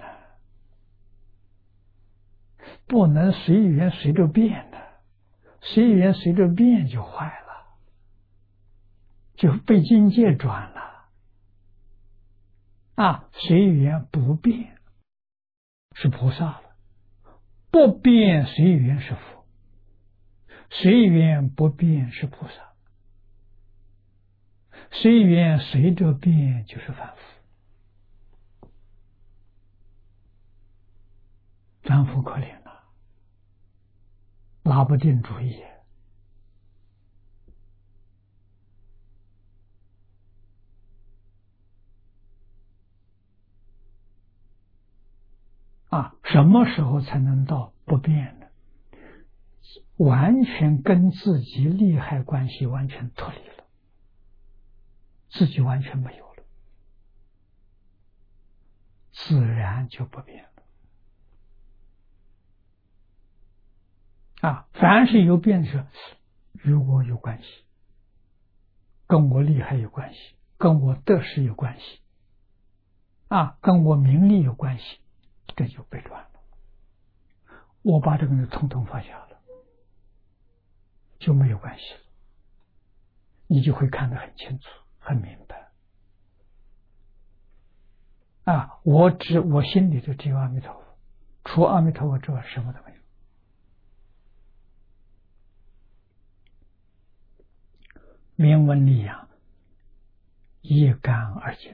不能随缘随着变的，随缘随着变就坏了，就被境界转了。 啊，随缘不变是菩萨了，不变随缘是佛，随缘不变是菩萨，随缘随着变就是凡夫。凡夫可怜了，拿不定主意。啊，什么时候才能到不变呢？完全跟自己利害关系完全脱离了，自己完全没有了，自然就不变了。啊，凡是有变的时候，与我有关系，跟我利害有关系，跟我得失有关系，啊，跟我名利有关系，这就被转了。我把这个人统统放下了，就没有关系了，你就会看得很清楚很明白。啊，我只我心里头只有阿弥陀佛，除阿弥陀佛之外什么都没有。明文利养，一干而尽。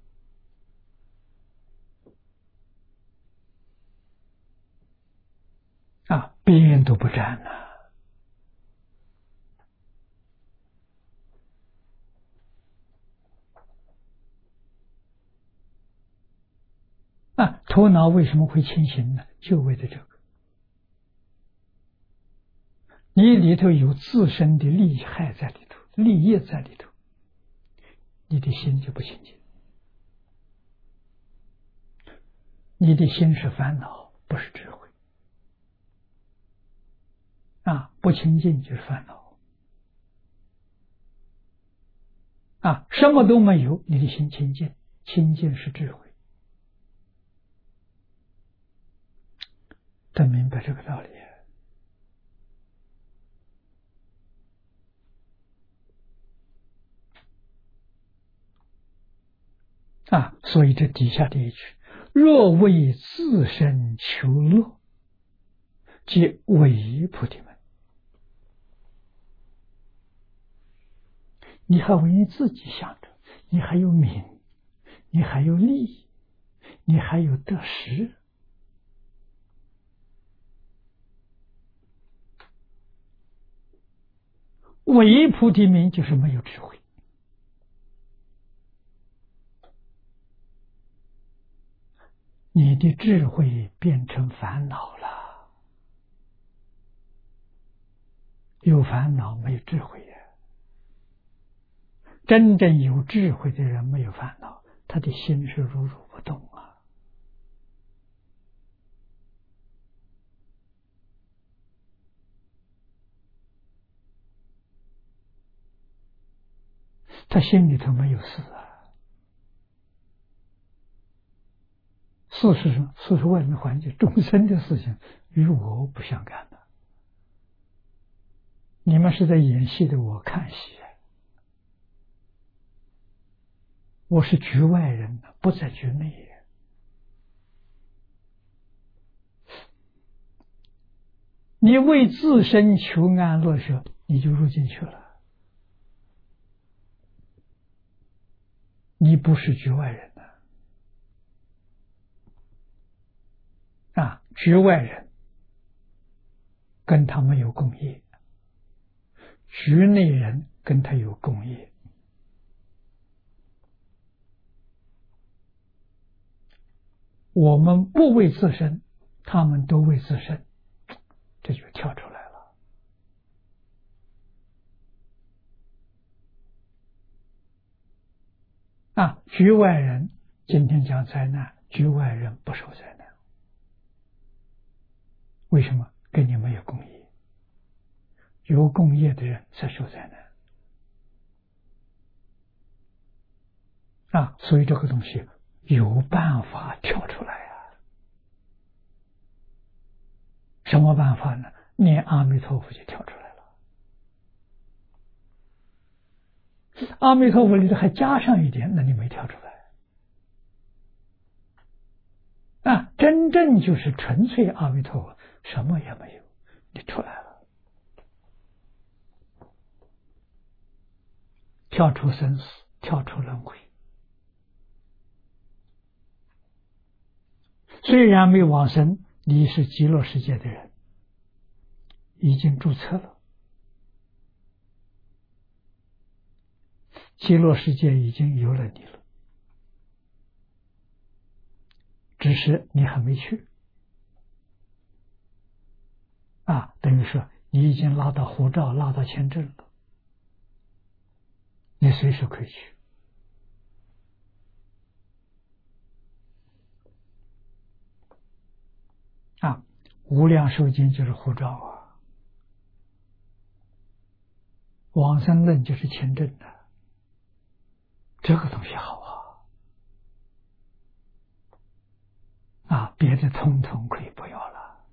啊，边都不沾了。啊，头脑为什么会清醒呢？就为了这个。你里头有自身的利害在里头，利益在里头，你的心就不清净。你的心是烦恼，不是智慧。啊，不清净就是烦恼。啊，什么都没有，你的心清净，清净是智慧。得明白这个道理。啊，所以这底下这一句，若为自身求乐，即为菩提门。你还为你自己想着，你还有名，你还有利，你还有得失。为菩提名就是没有智慧。你的智慧变成烦恼了，有烦恼没有智慧呀。真正有智慧的人没有烦恼，他的心是如如不动啊。他心里头没有事啊。事是什么？事是外面环境，众生的事情与我不相干的。你们是在演戏的，我看戏。我是局外人，不在局内。你为自身求安乐时，你就入进去了。你不是局外人的啊！局外人跟他没有共业，局内人跟他有共业。我们不为自身，他们都为自身，这就跳出来了。啊，局外人今天讲灾难，局外人不受灾难。为什么？跟你没有共业，有共业的人才受灾难。啊，所以这个东西有办法跳出来啊。什么办法呢？念阿弥陀佛就跳出来了。阿弥陀佛里头还加上一点，那你没跳出来。 啊，真正就是纯粹阿弥陀佛，什么也没有，你出来了，跳出生死，跳出轮回。虽然没往生，你是极乐世界的人，已经注册了，极乐世界已经有了你了，只是你还没去啊，等于说你已经拉到护照，拉到签证了，你随时可以去啊。无量寿经就是护照啊，往生论就是签证的，这个东西好啊啊，别的统统可以不要了。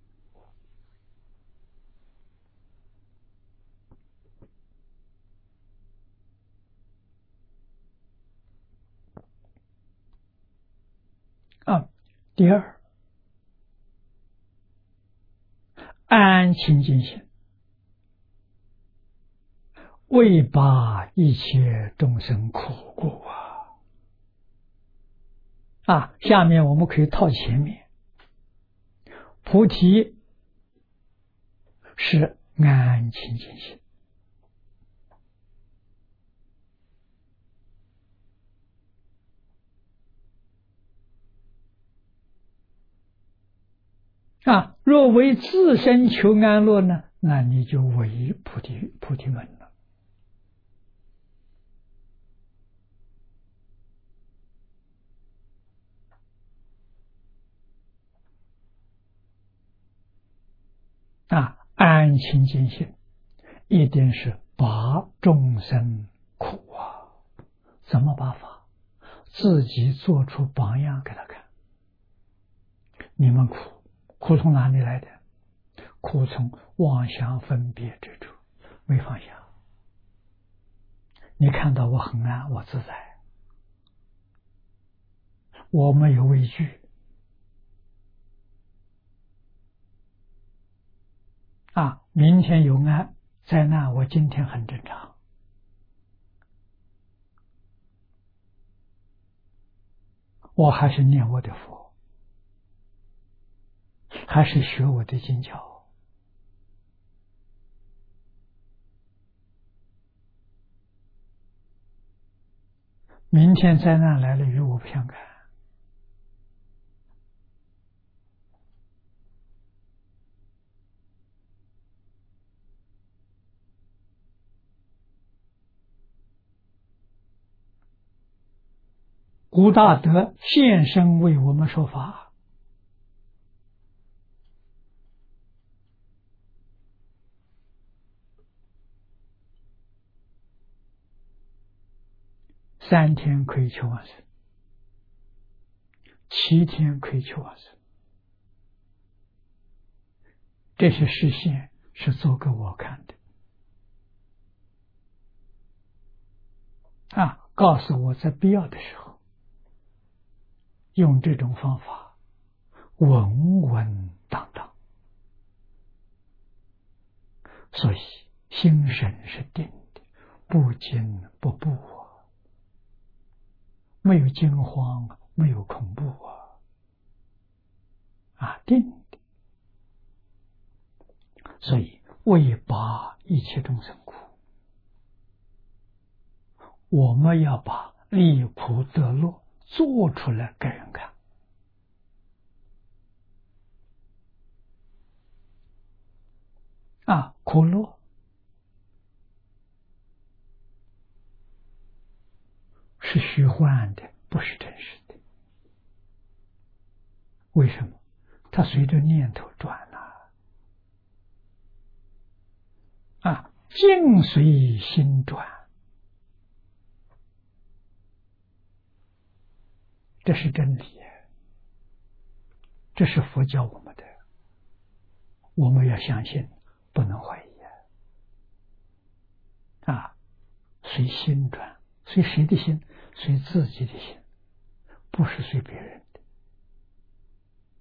啊，第二，安清净心，为拔一切众生苦故啊！啊，下面我们可以套前面，菩提是安清净心。啊，若为自身求安乐呢，那你就为菩提菩提门了。啊，安清净心一定是拔众生苦啊！怎么拔法？自己做出榜样给他看。你们苦，苦从哪里来的？苦从妄想分别之处，没放下。你看到我很安，我自在，我没有畏惧啊！明天有安灾难，我今天很正常。我还是念我的佛，还是学我的经教。明天灾难来了，与我不相干。古大德现身为我们说法，三天可以求往生，七天可以求往生。这些示现是做给我看的啊，告诉我在必要的时候用这种方法稳稳当当。所以心神是定的，不惊不怖啊，没有惊慌，没有恐怖啊，啊，定的。所以为拔一切众生苦，我们要把离苦得乐做出来给人看。啊，苦乐是虚幻的，不是真实的。为什么？它随着念头转了啊，境随心转，这是真理，这是佛教我们的，我们要相信，不能怀疑啊！随心转，随谁的心？随自己的心，不是随别人的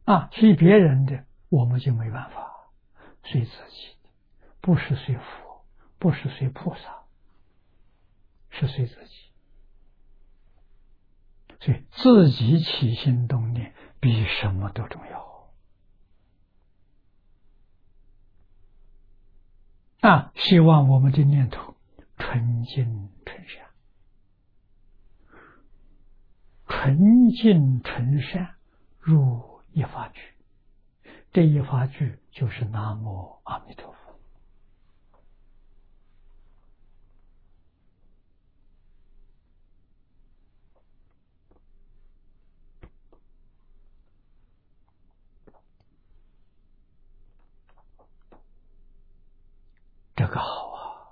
啊，随别人的我们就没办法，随自己的，不是随佛，不是随菩萨，是随自己。所以自己起心动念比什么都重要啊！希望我们的念头纯净纯善，纯净纯善入一法句，这一法句就是南无阿弥陀佛。这个好啊！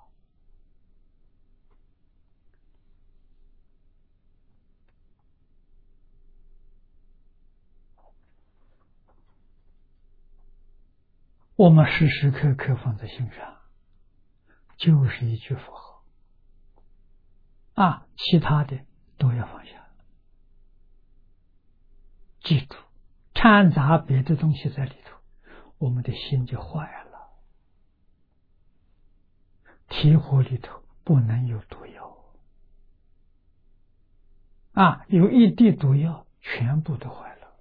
我们时时刻刻放在心上，就是一句佛号啊，其他的都要放下。记住，掺杂别的东西在里头，我们的心就坏了。体火里头不能有毒药啊，有一滴毒药，全部都坏了。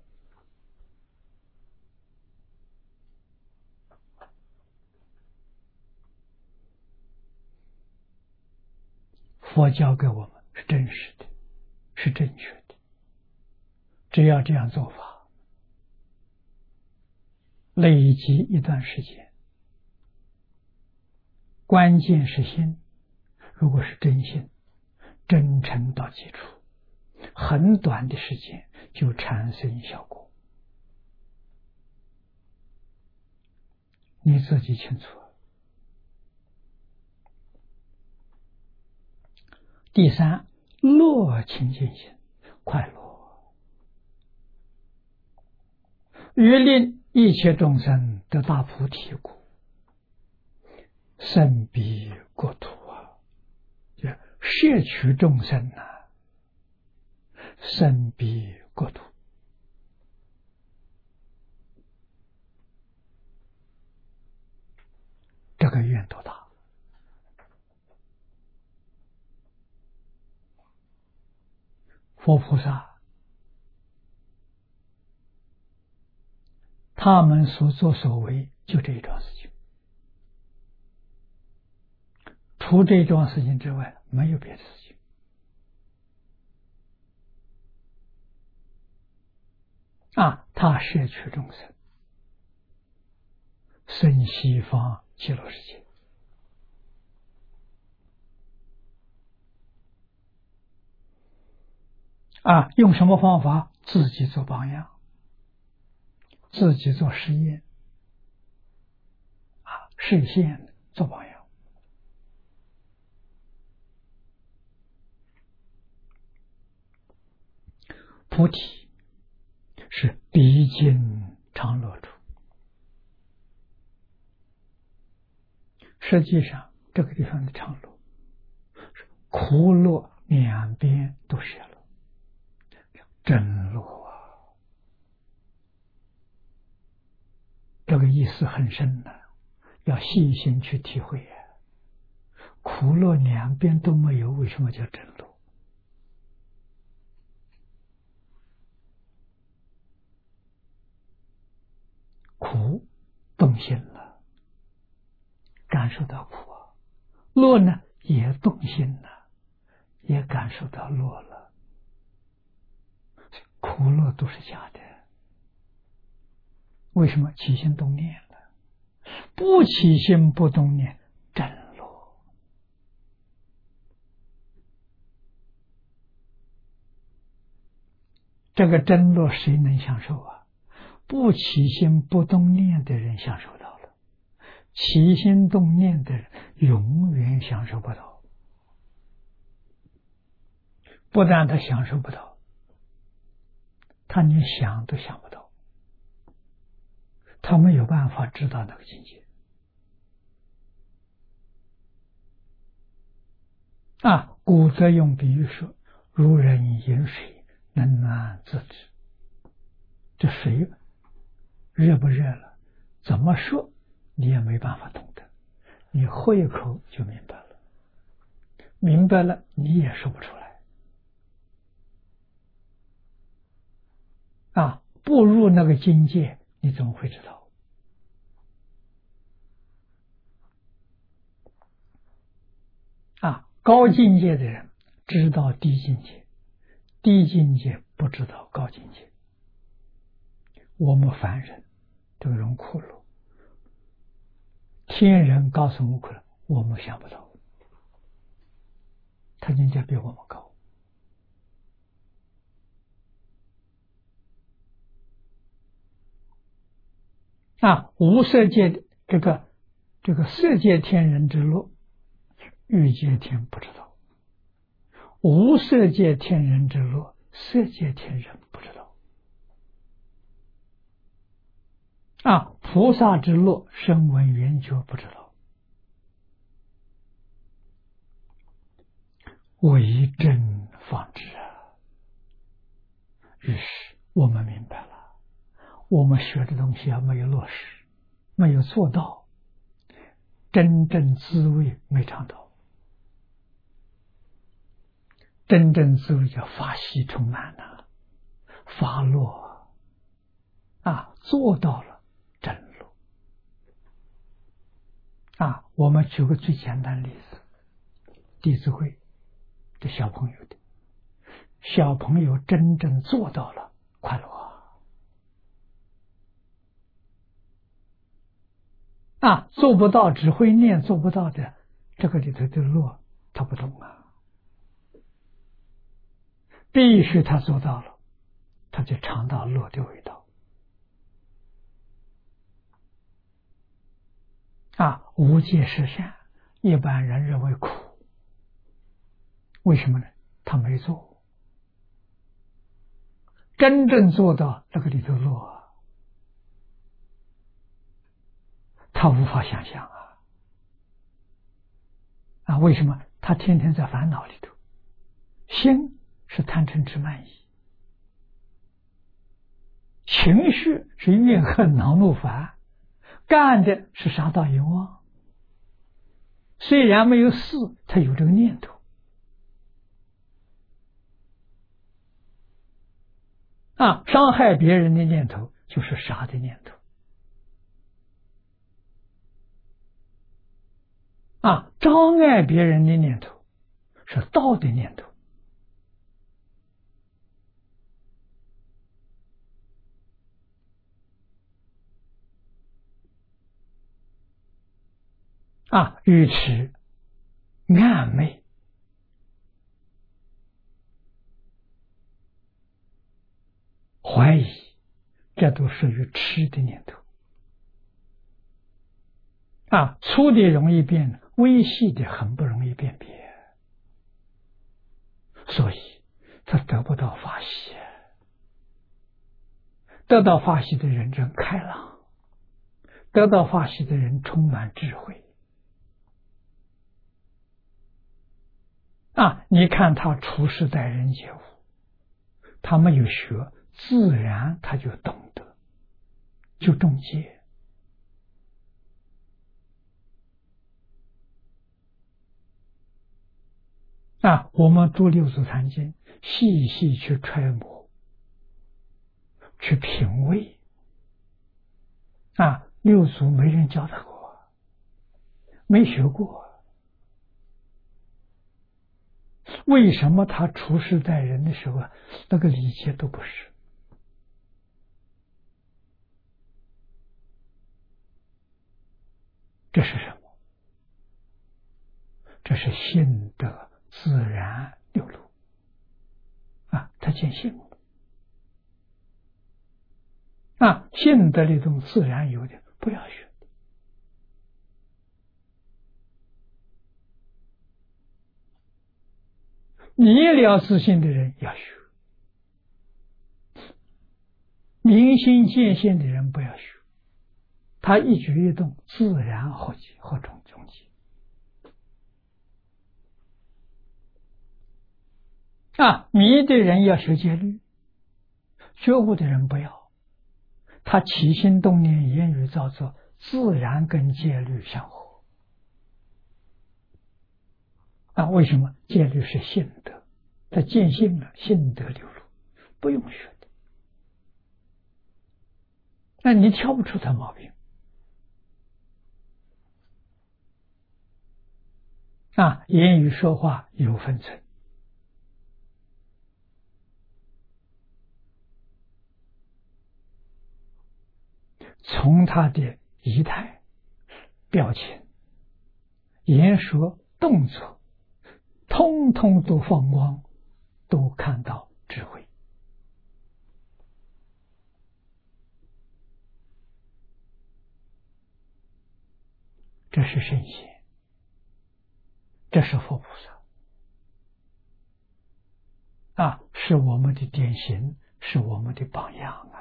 佛教给我们是真实的，是正确的，只要这样做法，累积一段时间，关键是心，如果是真心，真诚到基础，很短的时间就产生效果，你自己清楚。第三，乐清净心，快乐，欲令一切众生得大菩提故，甚彼国土啊！就摄取众生啊，甚彼国土。这个愿多大！佛菩萨他们所作所为就这一桩事情，除这一桩事情之外没有别的事情啊！他摄取众生，生西方极乐世界啊！用什么方法？自己做榜样，自己做实验啊，实现做榜样。菩提是毕竟常乐处，实际上这个地方的常乐，苦乐两边都摄了，真乐啊！这个意思很深的，要细心去体会啊。苦乐两边都没有，为什么叫真乐？苦动心了，感受到苦啊；乐呢也动心了，也感受到乐了。苦乐都是假的，为什么？起心动念了，不起心不动念，真乐。这个真乐谁能享受啊？不起心不动念的人享受到了，起心动念的人永远享受不到。不但他享受不到，他连想都想不到，他没有办法知道那个境界啊！古则用比喻说，如人饮水，冷暖自知。这水热不热了，怎么说你也没办法懂得，你喝一口就明白了，明白了你也说不出来。啊，不入那个境界，你怎么会知道？啊，高境界的人知道低境界，低境界不知道高境界。我们凡人这个人苦了，天人高深无苦了，我们想不到，他境界比我们高。啊，无色界这个这个色界天人之乐，欲界天不知道；无色界天人之乐，色界天人不知道。啊，菩萨之乐，声闻缘觉不知道。为正方知啊！于是我们明白了，我们学的东西要没有落实，没有做到，真正滋味没尝到。真正滋味叫法喜充满了，发落啊，做到了真落啊。我们举个最简单的例子，弟子规这小朋友的，小朋友真正做到了快乐啊，做不到只会念做不到的，这个里头的乐他不懂啊。必须他做到了，他就尝到乐的味道啊。无戒十善，一般人认为苦，为什么呢？他没做，真正做到那个里头乐，他无法想象啊啊！为什么？他天天在烦恼里头，心是贪嗔痴慢疑，情绪是怨恨恼怒烦，干的是杀盗淫妄。虽然没有事，他有这个念头啊，伤害别人的念头就是杀的念头啊，障碍别人的念头是盗的念头啊，愚痴、暗昧、怀疑，这都属于痴的念头啊。粗的容易辨，微细的很不容易辨别，所以他得不到法喜。得到法喜的人真开朗，得到法喜的人充满智慧啊！你看他处事待人接物，他没有学，自然他就懂得，就中戒啊！我们读六祖坛经，细细去揣摩，去品味啊！六祖没人教他过，没学过。为什么他处事待人的时候，那个礼节都不是？这是什么？这是性德自然流露啊！他见性了啊！性德里头自然有的，不要学。迷了自信的人要学，明心见性的人不要学，他一举一动自然和解和中中结啊！迷的人要学戒律，觉悟的人不要， 他起心动念、言语造作，自然跟戒律相合。啊，为什么？戒律是性德，他见性了，性德流露，不用学的。那你挑不出他毛病。啊，言语说话有分寸。从他的仪态、表情、言说、动作，通通都放光，都看到智慧。这是圣贤，这是佛菩萨啊，是我们的典型，是我们的榜样啊。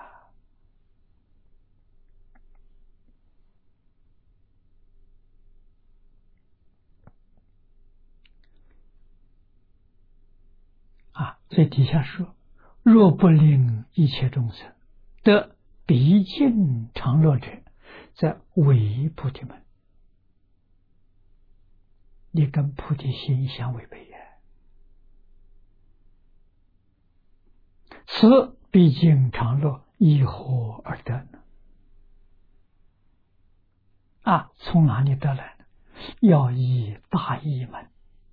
啊，在底下说：若不令一切众生得毕竟常乐者，则违菩提门。你跟菩提心相违背呀！此毕竟常乐，以何而得呢？啊，从哪里得来呢？要依大义门。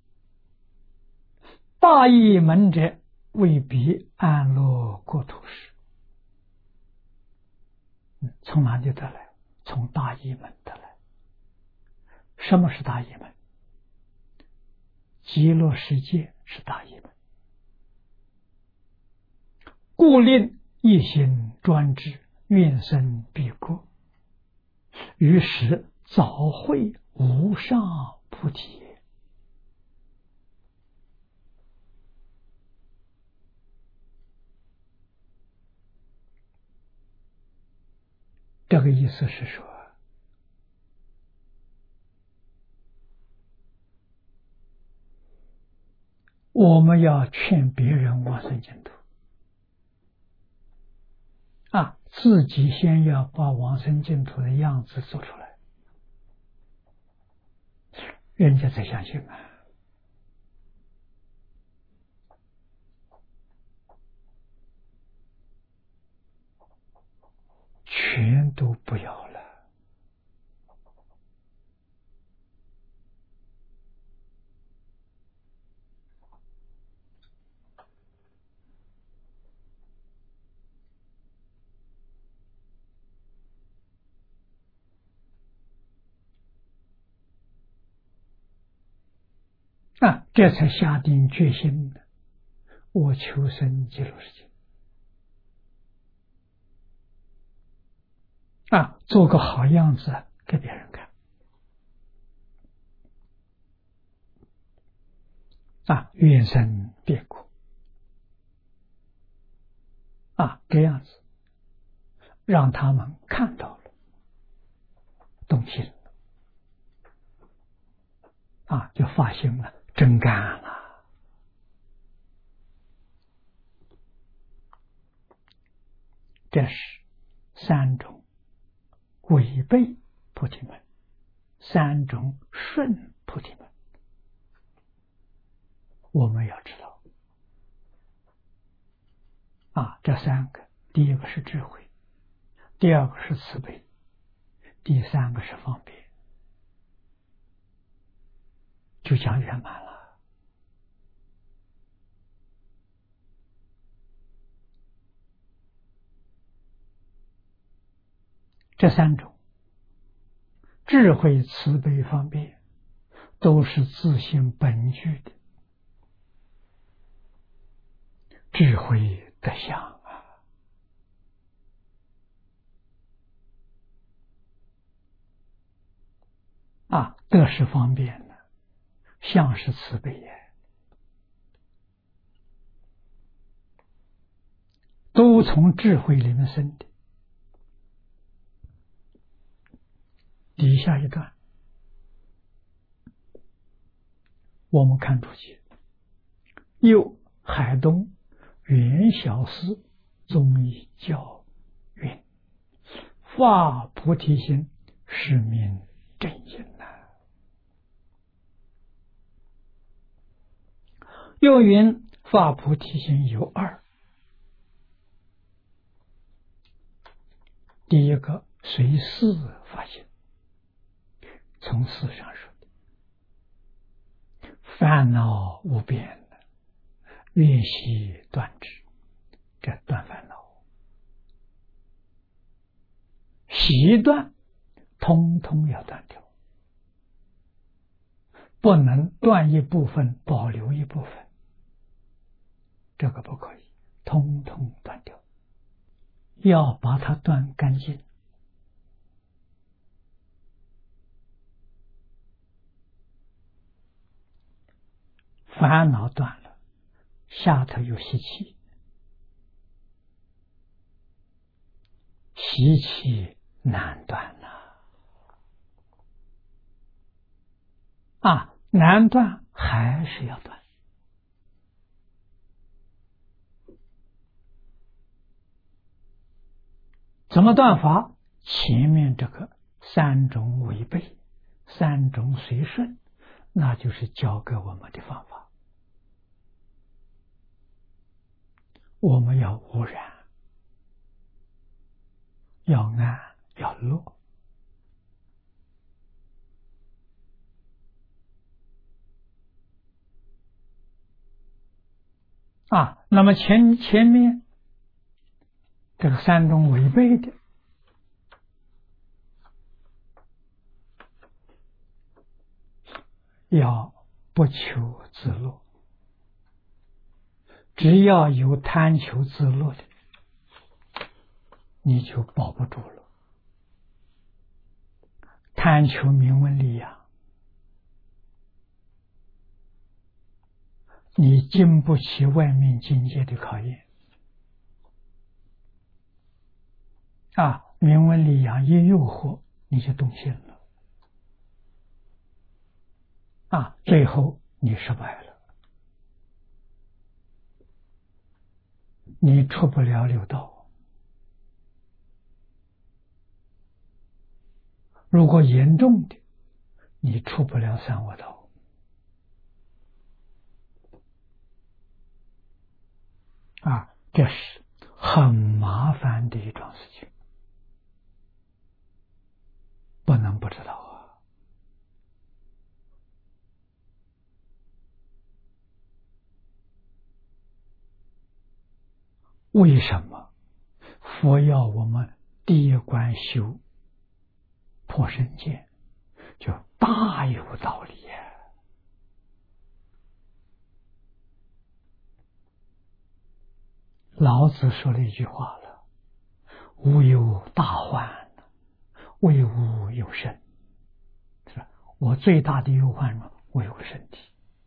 大义门者，为彼安乐国土时。从哪里得来？从大义门得来。什么是大义门？极乐世界是大义门。故令一心专志，愿生彼国，于是早会无上菩提。这个意思是说，我们要劝别人往生净土啊，自己先要把往生净土的样子做出来，人家才相信啊。全都不要了。啊，这才下定决心的，我求生极乐世界。啊，做个好样子给别人看。啊，愿生别国。啊，这样子让他们看到了，动心了，啊，就发心了，真干了。这是三种违背菩提门，三种顺菩提门，我们要知道。啊，这三个，第一个是智慧，第二个是慈悲，第三个是方便，就讲圆满了。这三种智慧、慈悲、方便，都是自性本具的智慧德相啊！啊，德是方便的，相是慈悲也，都从智慧里面生的。底下一段，我们看出去，又海东元小师宗义教云： 发菩提心，是名正因呐。又云发菩提心有二，第一个随事发心，从事上说的，烦恼无边，愿悉断之，这断烦恼。习断通通要断掉，不能断一部分保留一部分，这个不可以，通通断掉，要把它断干净。烦恼断了，下头有习气，习气难断呐、啊，啊，难断还是要断。怎么断法？前面这个三种违背，三种随顺，那就是教给我们的方法。我们要无染，要安，要乐。啊，那么前前面这个三种违背的，要不求自乐，只要有贪求自乐的，你就保不住了。贪求名闻利养，你经不起外面境界的考验啊！名闻利养一诱惑，你就动心了啊！最后你失败了，你出不了六道。如果严重的，你出不了三恶道。啊，这是很麻烦的一桩事情，不能不知道啊。为什么佛要我们第一关修破身见，就大有道理呀、啊！老子说了一句话了：“吾有大患，为吾有身。”是吧？我最大的忧患呢，我有个身体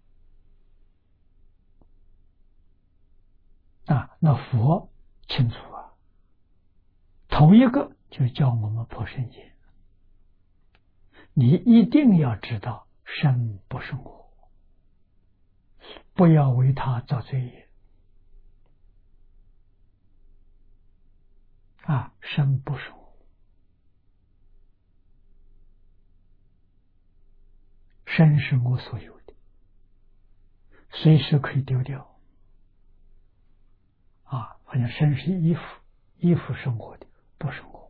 啊。那佛清楚啊，头一个就叫我们破身见。你一定要知道身不生活，不要为他造罪业啊！身不生活，身是我所有的，随时可以丢掉啊！好像身是衣服，衣服生活的，不生活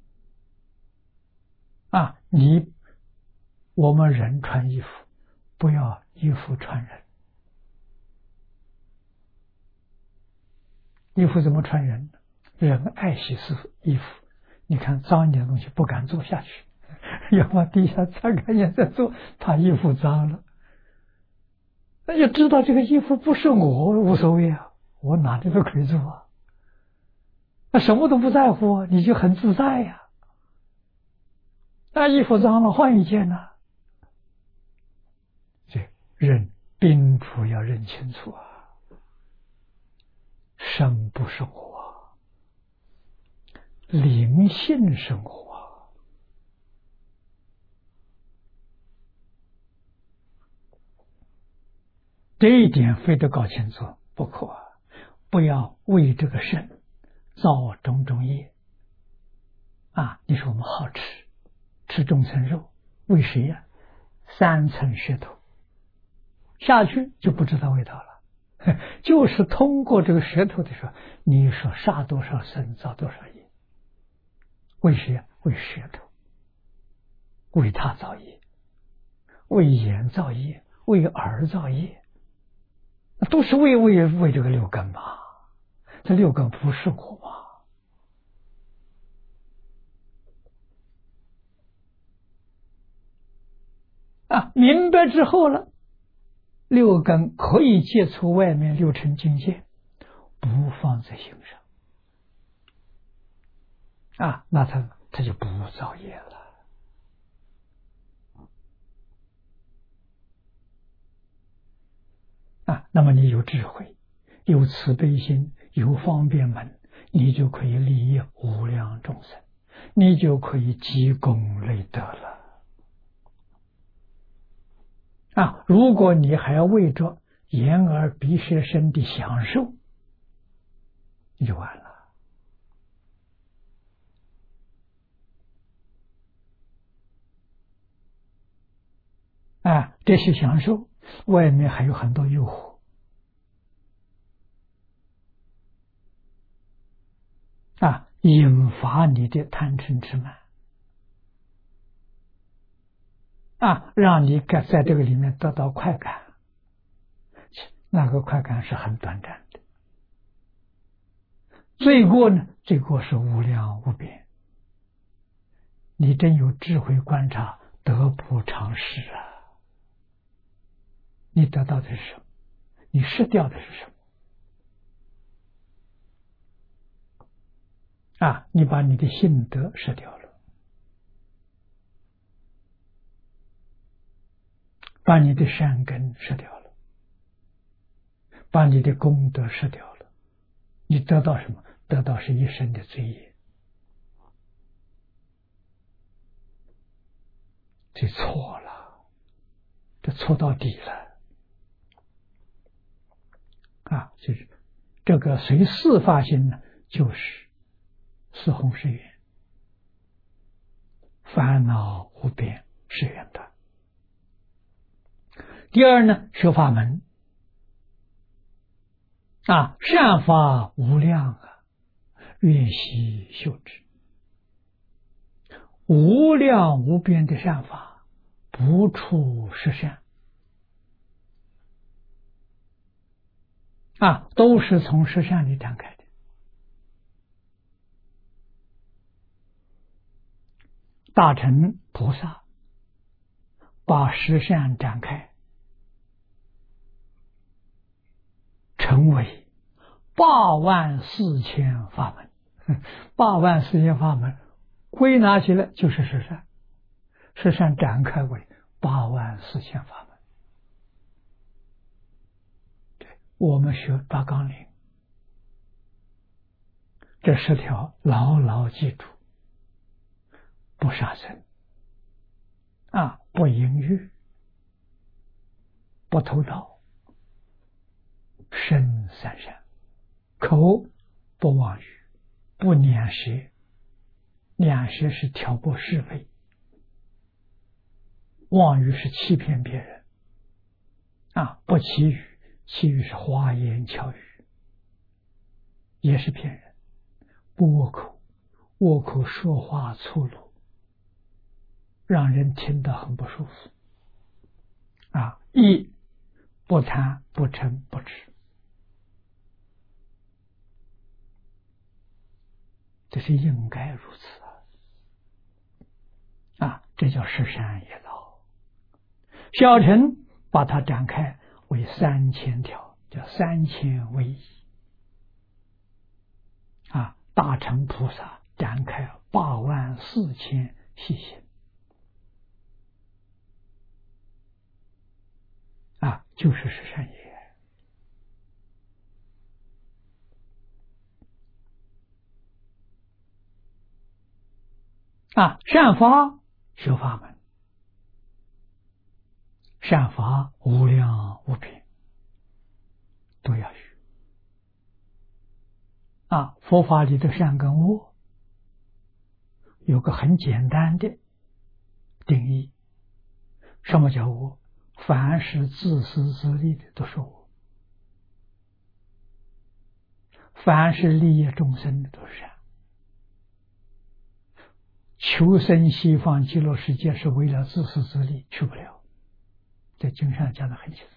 啊！你我们人穿衣服，不要衣服穿人。衣服怎么穿人呢？人爱惜是衣服，你看脏一点的东西不敢坐下去，要往地下擦干净再坐，怕衣服脏了。那就知道这个衣服不是我，无所谓啊，我哪里都可以做啊，那什么都不在乎，你就很自在呀、啊。那衣服脏了换一件呢、啊？这认病除要认清楚啊，生不生活，灵性生活，这一点非得搞清楚不可，不要为这个身造种种业啊，你说我们好吃，吃中层肉，为谁呀？三层舌头下去就不知道味道了，就是通过这个舌头的时候，你说杀多少生，造多少业，为谁呀？为舌头，为他造业，为眼造业，为耳造业，都是为为为这个六根嘛。这六根不是我嘛？啊，明白之后了，六根可以接触外面六尘境界，不放在心上啊，那他他就不造业了啊。那么你有智慧，有慈悲心，有方便门，你就可以利益无量众生，你就可以积功累德了。啊，如果你还要为着眼耳鼻舌身的享受，你就完了。啊，这些享受外面还有很多诱惑。啊，引发你的贪嗔痴慢。啊，让你在在这个里面得到快感，那个快感是很短暂的。罪过呢？罪过是无量无边。你真有智慧观察，得不偿失啊！你得到的是什么？你失掉的是什么？啊，你把你的性德失掉了，把你的善根失掉了，把你的功德失掉了，你得到什么？得到是一生的罪业，这错了，这错到底了啊！就是这个随四发心呢，就是四弘誓愿，烦恼无边誓愿断。第二呢，修法门啊，善法无量啊，愿悉修之。无量无边的善法，不处是善啊，都是从实相里展开的。大乘菩萨把实相展开，成为八万四千法门。八万四千法门归纳起来就是实相，实相展开为八万四千法门。我们学八纲领，这十条牢牢记住：不杀生啊，不淫欲，不偷盗，身三善，口不妄语，不两舌，两舌是挑拨是非，妄语是欺骗别人啊，不绮语，绮语是花言巧语，也是骗人。不窝口，窝口说话粗鲁，让人听得很不舒服啊。一不贪不嗔不痴，这是应该如此啊！啊，这叫十善业道。小乘把它展开为三千条，叫三千为一啊。大乘菩萨展开八万四千细行啊，就是十善业啊。善法修法门，善法无量无边，都要学啊。佛法里的善跟恶有个很简单的定义：什么叫我？凡是自私自利的都是我，凡是利益众生的都是善。求生西方极乐世界是为了自私自利，去不了。在经上讲得很清楚。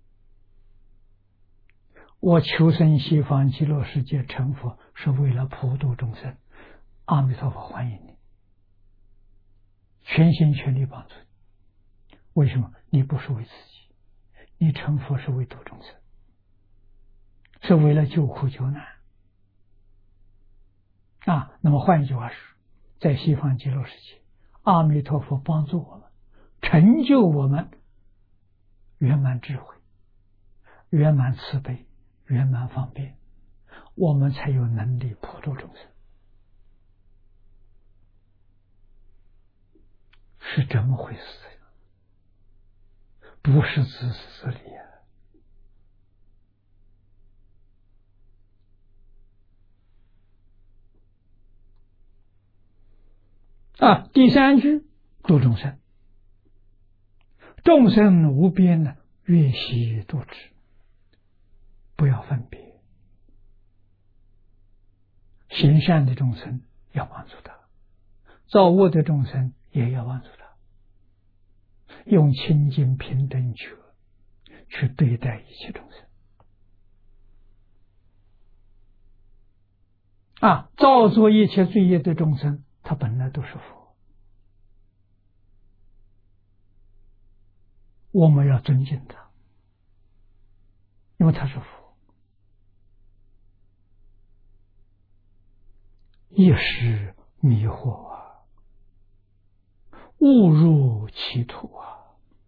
我求生西方极乐世界成佛，是为了普度众生。阿弥陀佛欢迎你，全心全力帮助你。为什么？你不是为自己，你成佛是为度众生，是为了救苦救难啊。那么换一句话说，在西方极乐世界，阿弥陀佛帮助我们，成就我们圆满智慧、圆满慈悲、圆满方便，我们才有能力普度众生。是这么回事呀，不是自私自利啊！啊，第三句度众生，众生无边呢，愿悉度之，不要分别。行善的众生要帮助他，造恶的众生也要帮助他，用清净平等觉去对待一切众生啊！造作一切罪业的众生，他本来都是佛，我们要尊敬他，因为他是佛。一时迷惑啊，误入歧途啊，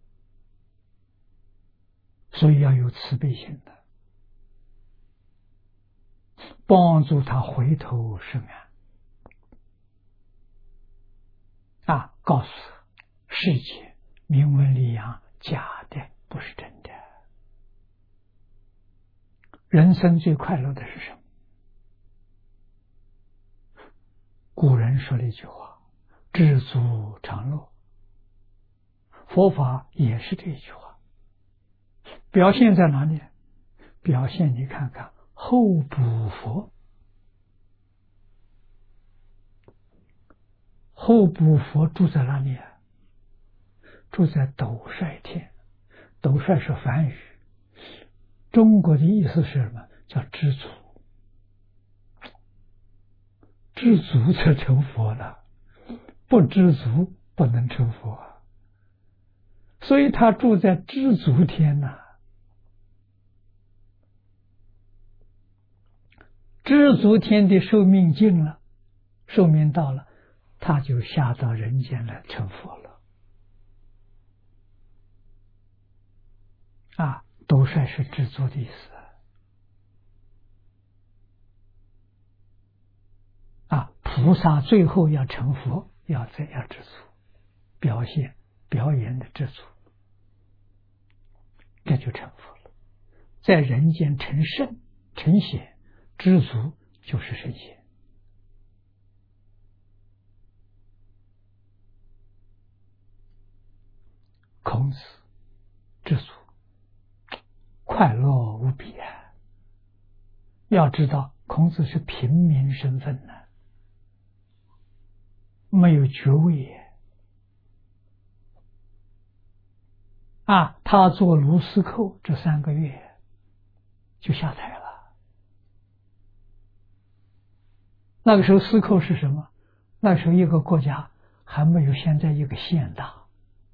所以要有慈悲心的，帮助他回头是岸啊！告诉他，世界名闻利养假的，不是真的。人生最快乐的是什么？古人说了一句话：知足常乐。佛法也是这一句话，表现在哪里？表现你看看后补佛，后补佛住在哪里啊？住在斗率天。斗率是梵语，中国的意思是什么？叫知足。知足才成佛了，不知足不能成佛啊。所以他住在知足天呐、啊。知足天的寿命尽了，寿命到了，他就下到人间来成佛了。啊，斗率是知足的意思啊。菩萨最后要成佛，要怎样知足？表现表演的知足，这就成佛了。在人间成圣成贤，知足就是圣贤。孔子知足，快乐无比啊！要知道，孔子是平民身份呢、啊，没有爵位啊。他做卢司寇这三个月就下台了。那个时候司寇是什么？那时候一个国家还没有现在一个县大，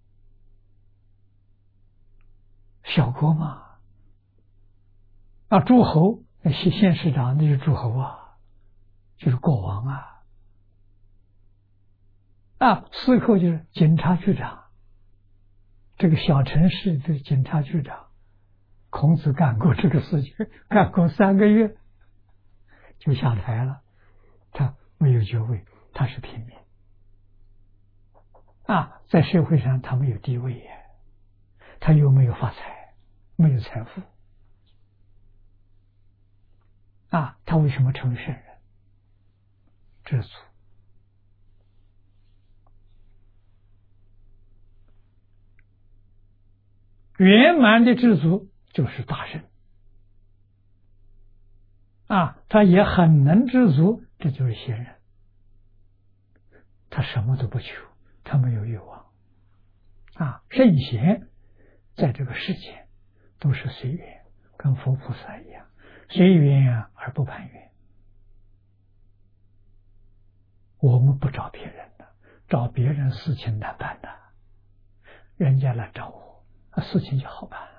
小国嘛。啊，诸侯那县县市长那是诸侯啊，就是国王啊。啊，司寇就是警察局长，这个小城市的警察局长。孔子干过这个事情，干过三个月就下台了。他没有爵位，他是平民啊，在社会上他没有地位呀，他又没有发财，没有财富啊，他为什么成为圣人？知足圆满的知足就是大圣啊，他也很能知足，这就是贤人。他什么都不求，他没有欲望啊。圣贤在这个世间都是随缘，跟佛菩萨一样，随缘而不攀缘。我们不找别人的，找别人事情难办的，人家来找我，事情就好办。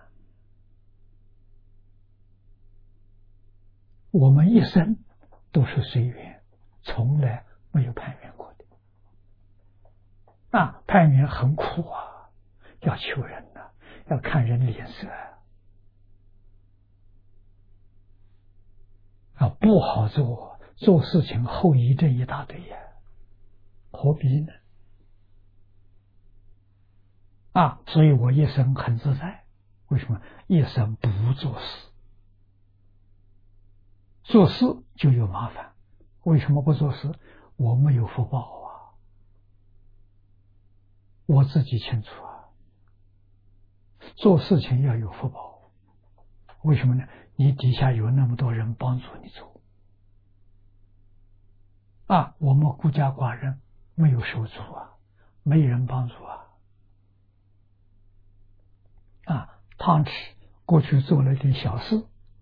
我们一生都是随缘，从来没有攀缘过的。啊，攀缘很苦啊，要求人呐、啊，要看人脸色啊，不好做，做事情后遗症一大堆呀，何必呢？啊，所以我一生很自在。为什么？一生不做事，做事就有麻烦。为什么不做事？我没有福报啊。我自己清楚啊，做事情要有福报。为什么呢？你底下有那么多人帮助你做啊，我们孤家寡人没有手足啊，没人帮助啊。啊，汤匙过去做了点小事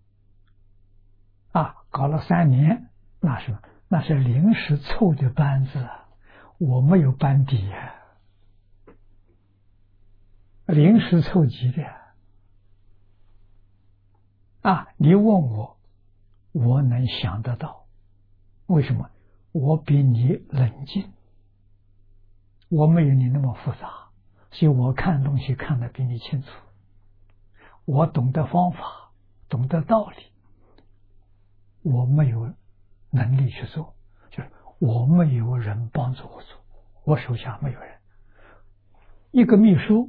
啊，搞了三年，那是那是临时凑的班子啊，我没有班底啊，临时凑集的啊。你问我，我能想得到，为什么？我比你冷静，我没有你那么复杂，所以我看东西看得比你清楚，我懂得方法，懂得道理，我没有能力去做，就是我没有人帮助我做，我手下没有人。一个秘书，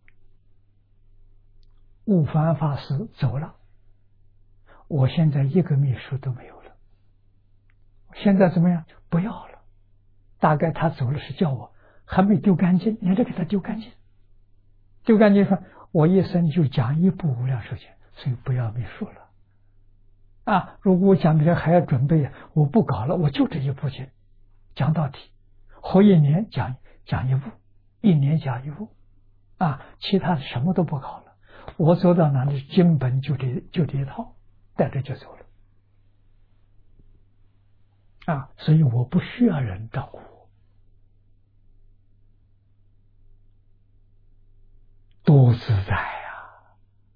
悟凡法师走了，我现在一个秘书都没有了。现在怎么样？不要了。大概他走了是叫我还没丢干净，你得给他丢干净。丢干净说，我一生就讲一部无量寿经，所以不要秘书了。啊，如果我讲的还要准备，我不搞了，我就这一部经讲到底，活一年讲讲一部，一年讲一部，啊，其他的什么都不搞了。我走到哪里，经本就这就这一套，带着就走了。啊，所以我不需要人照顾我，多自在呀！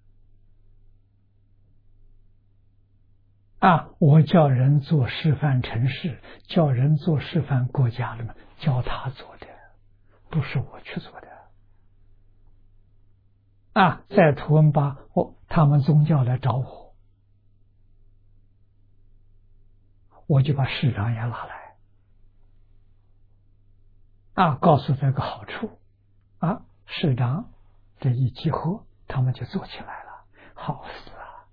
啊，我叫人做示范城市，叫人做示范国家了嘛，教他做的，不是我去做的。啊，在图文巴，我他们宗教来找我，我就把市长也拉来。啊，告诉这个好处，啊，市长这一集合，他们就做起来了，好事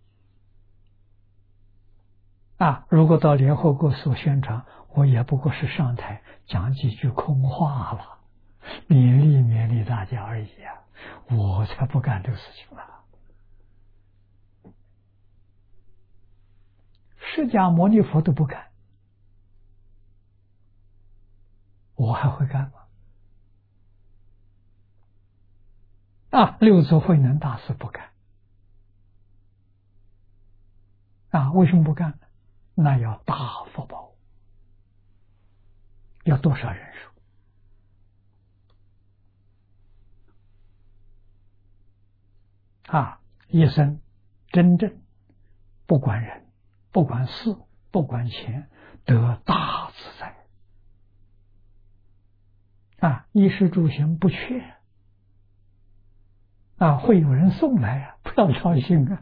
啊！啊，如果到联合国所宣传，我也不过是上台讲几句空话了，勉励勉励大家而已啊，我才不干这个事情了。释迦牟尼佛都不干，我还会干吗？啊，六祖慧能大师不干。啊，为什么不干呢？那要大福报，要多少人数？啊，一生真正不管人，不管事，不管钱，得大自在。啊，衣食住行不缺。啊，会有人送来啊，不要操心啊，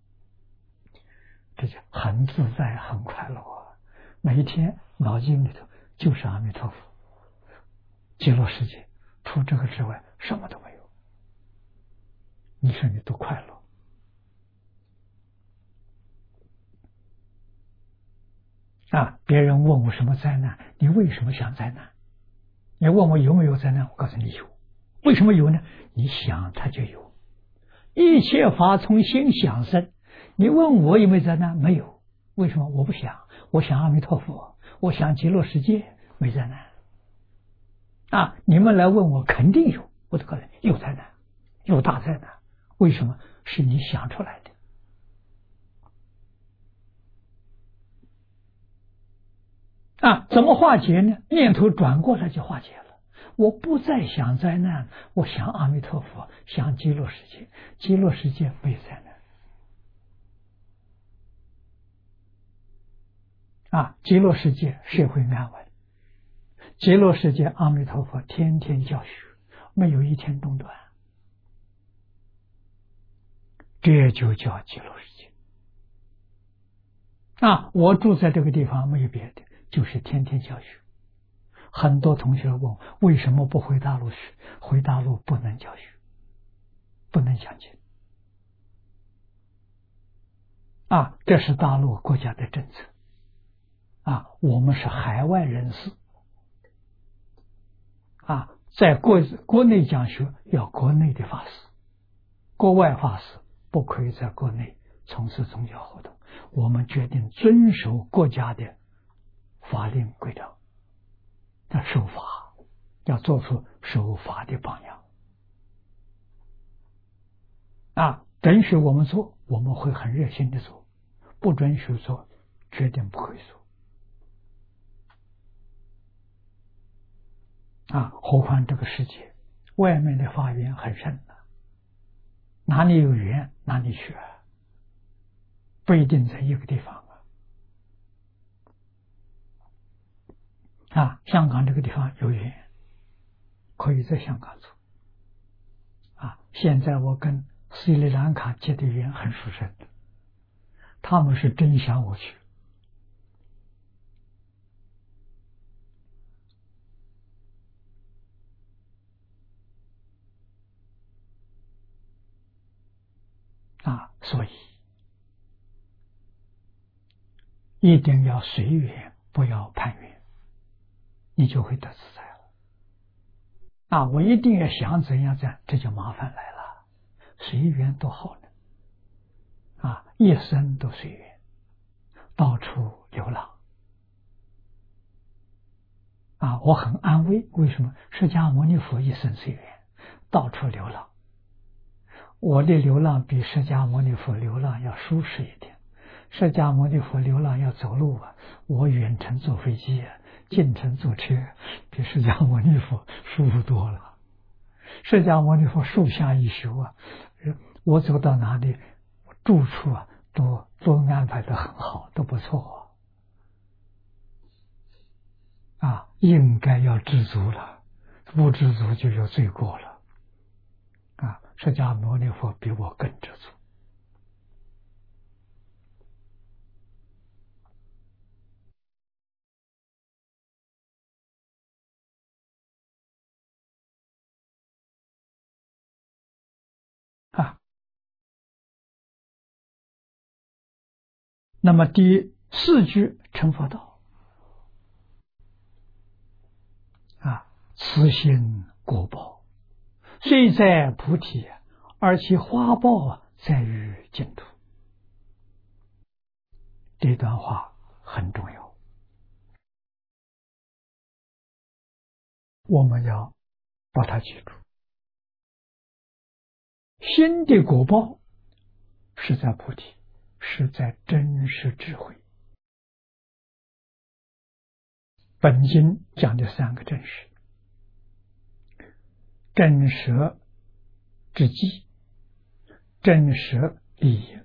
这就很自在，很快乐啊！每一天脑筋里头就是阿弥陀佛，极乐世界，除这个之外什么都没有。你说你多快乐啊！别人问我什么灾难，你为什么想灾难？你问我有没有灾难，我告诉你有。为什么有呢？你想它就有， 一切法从心想生。你问我有没有灾难？没有。为什么？我不想。我想阿弥陀佛，我想极乐世界，没灾难。啊，你们来问我，肯定有。我都告诉你，有灾难，有大灾难。为什么？是你想出来的。啊，怎么化解呢？念头转过来就化解了。我不再想灾难，我想阿弥陀佛，想极乐世界。极乐世界没灾难。啊，极乐世界社会安稳，极乐世界阿弥陀佛天天教学，没有一天中断，这就叫极乐世界。啊，我住在这个地方没有别的，就是天天教学。很多同学问为什么不回大陆去？回大陆不能教学，不能讲经。啊，这是大陆国家的政策。啊，我们是海外人士。啊，在国国内讲学要国内的法师，国外法师不可以在国内从事宗教活动。我们决定遵守国家的法令规章，要守法，要做出守法的榜样。啊，准许我们做，我们会很热心的做；不准许做，决定不会做。啊，何况这个世界外面的法缘很深的，哪里有缘哪里去啊，不一定在一个地方啊。啊，香港这个地方有缘，可以在香港做。啊，现在我跟斯里兰卡结的缘很殊胜的，他们是真想我去。啊，所以一定要随缘，不要攀缘，你就会得自在了。啊，我一定要想怎样怎样，这就麻烦来了。随缘多好呢！啊，一生都随缘，到处流浪。啊，我很安慰。为什么？释迦牟尼佛一生随缘，到处流浪。我的流浪比释迦牟尼佛流浪要舒适一点。释迦牟尼佛流浪要走路啊，我远程坐飞机啊，近程坐车，比释迦牟尼佛舒服多了。释迦牟尼佛树下一宿啊，我走到哪里，住处啊都都安排得很好，都不错啊。应该要知足了，不知足就有罪过了。啊，释迦牟尼佛比我更知足。啊，那么第四句成佛道。啊，慈心果报，虽在菩提，而其花报啊，在于净土。这段话很重要，我们要把它记住。心的果报是在菩提，是在真实智慧。本经讲的三个真实：真实之机，真实利益。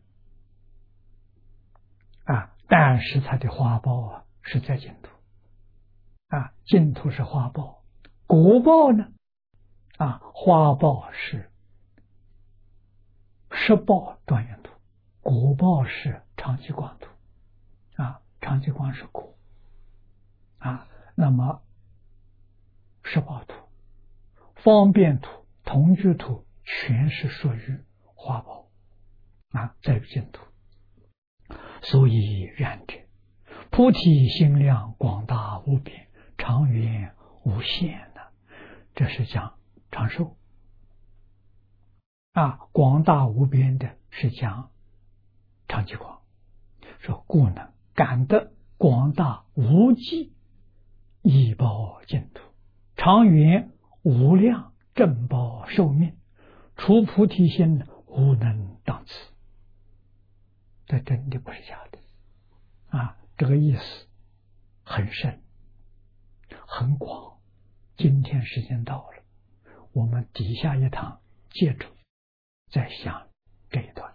啊，但是它的花报啊是在净土。啊，净土是花报，果报呢？啊，花报是实报庄严土，果报是长期光土。啊，长期光是果。啊，那么实报土、方便土、同居土全是属于花报。啊，在于净土。所以然者，菩提心量广大无边，长远无限的。这是讲长寿。 啊，广大无边的是讲长寂光，说故能感得广大无际一报净土，长远无量正报寿命，除菩提心无能当此。这真的不是假的啊！这个意思很深很广。今天时间到了，我们底下一堂接着再讲这一段。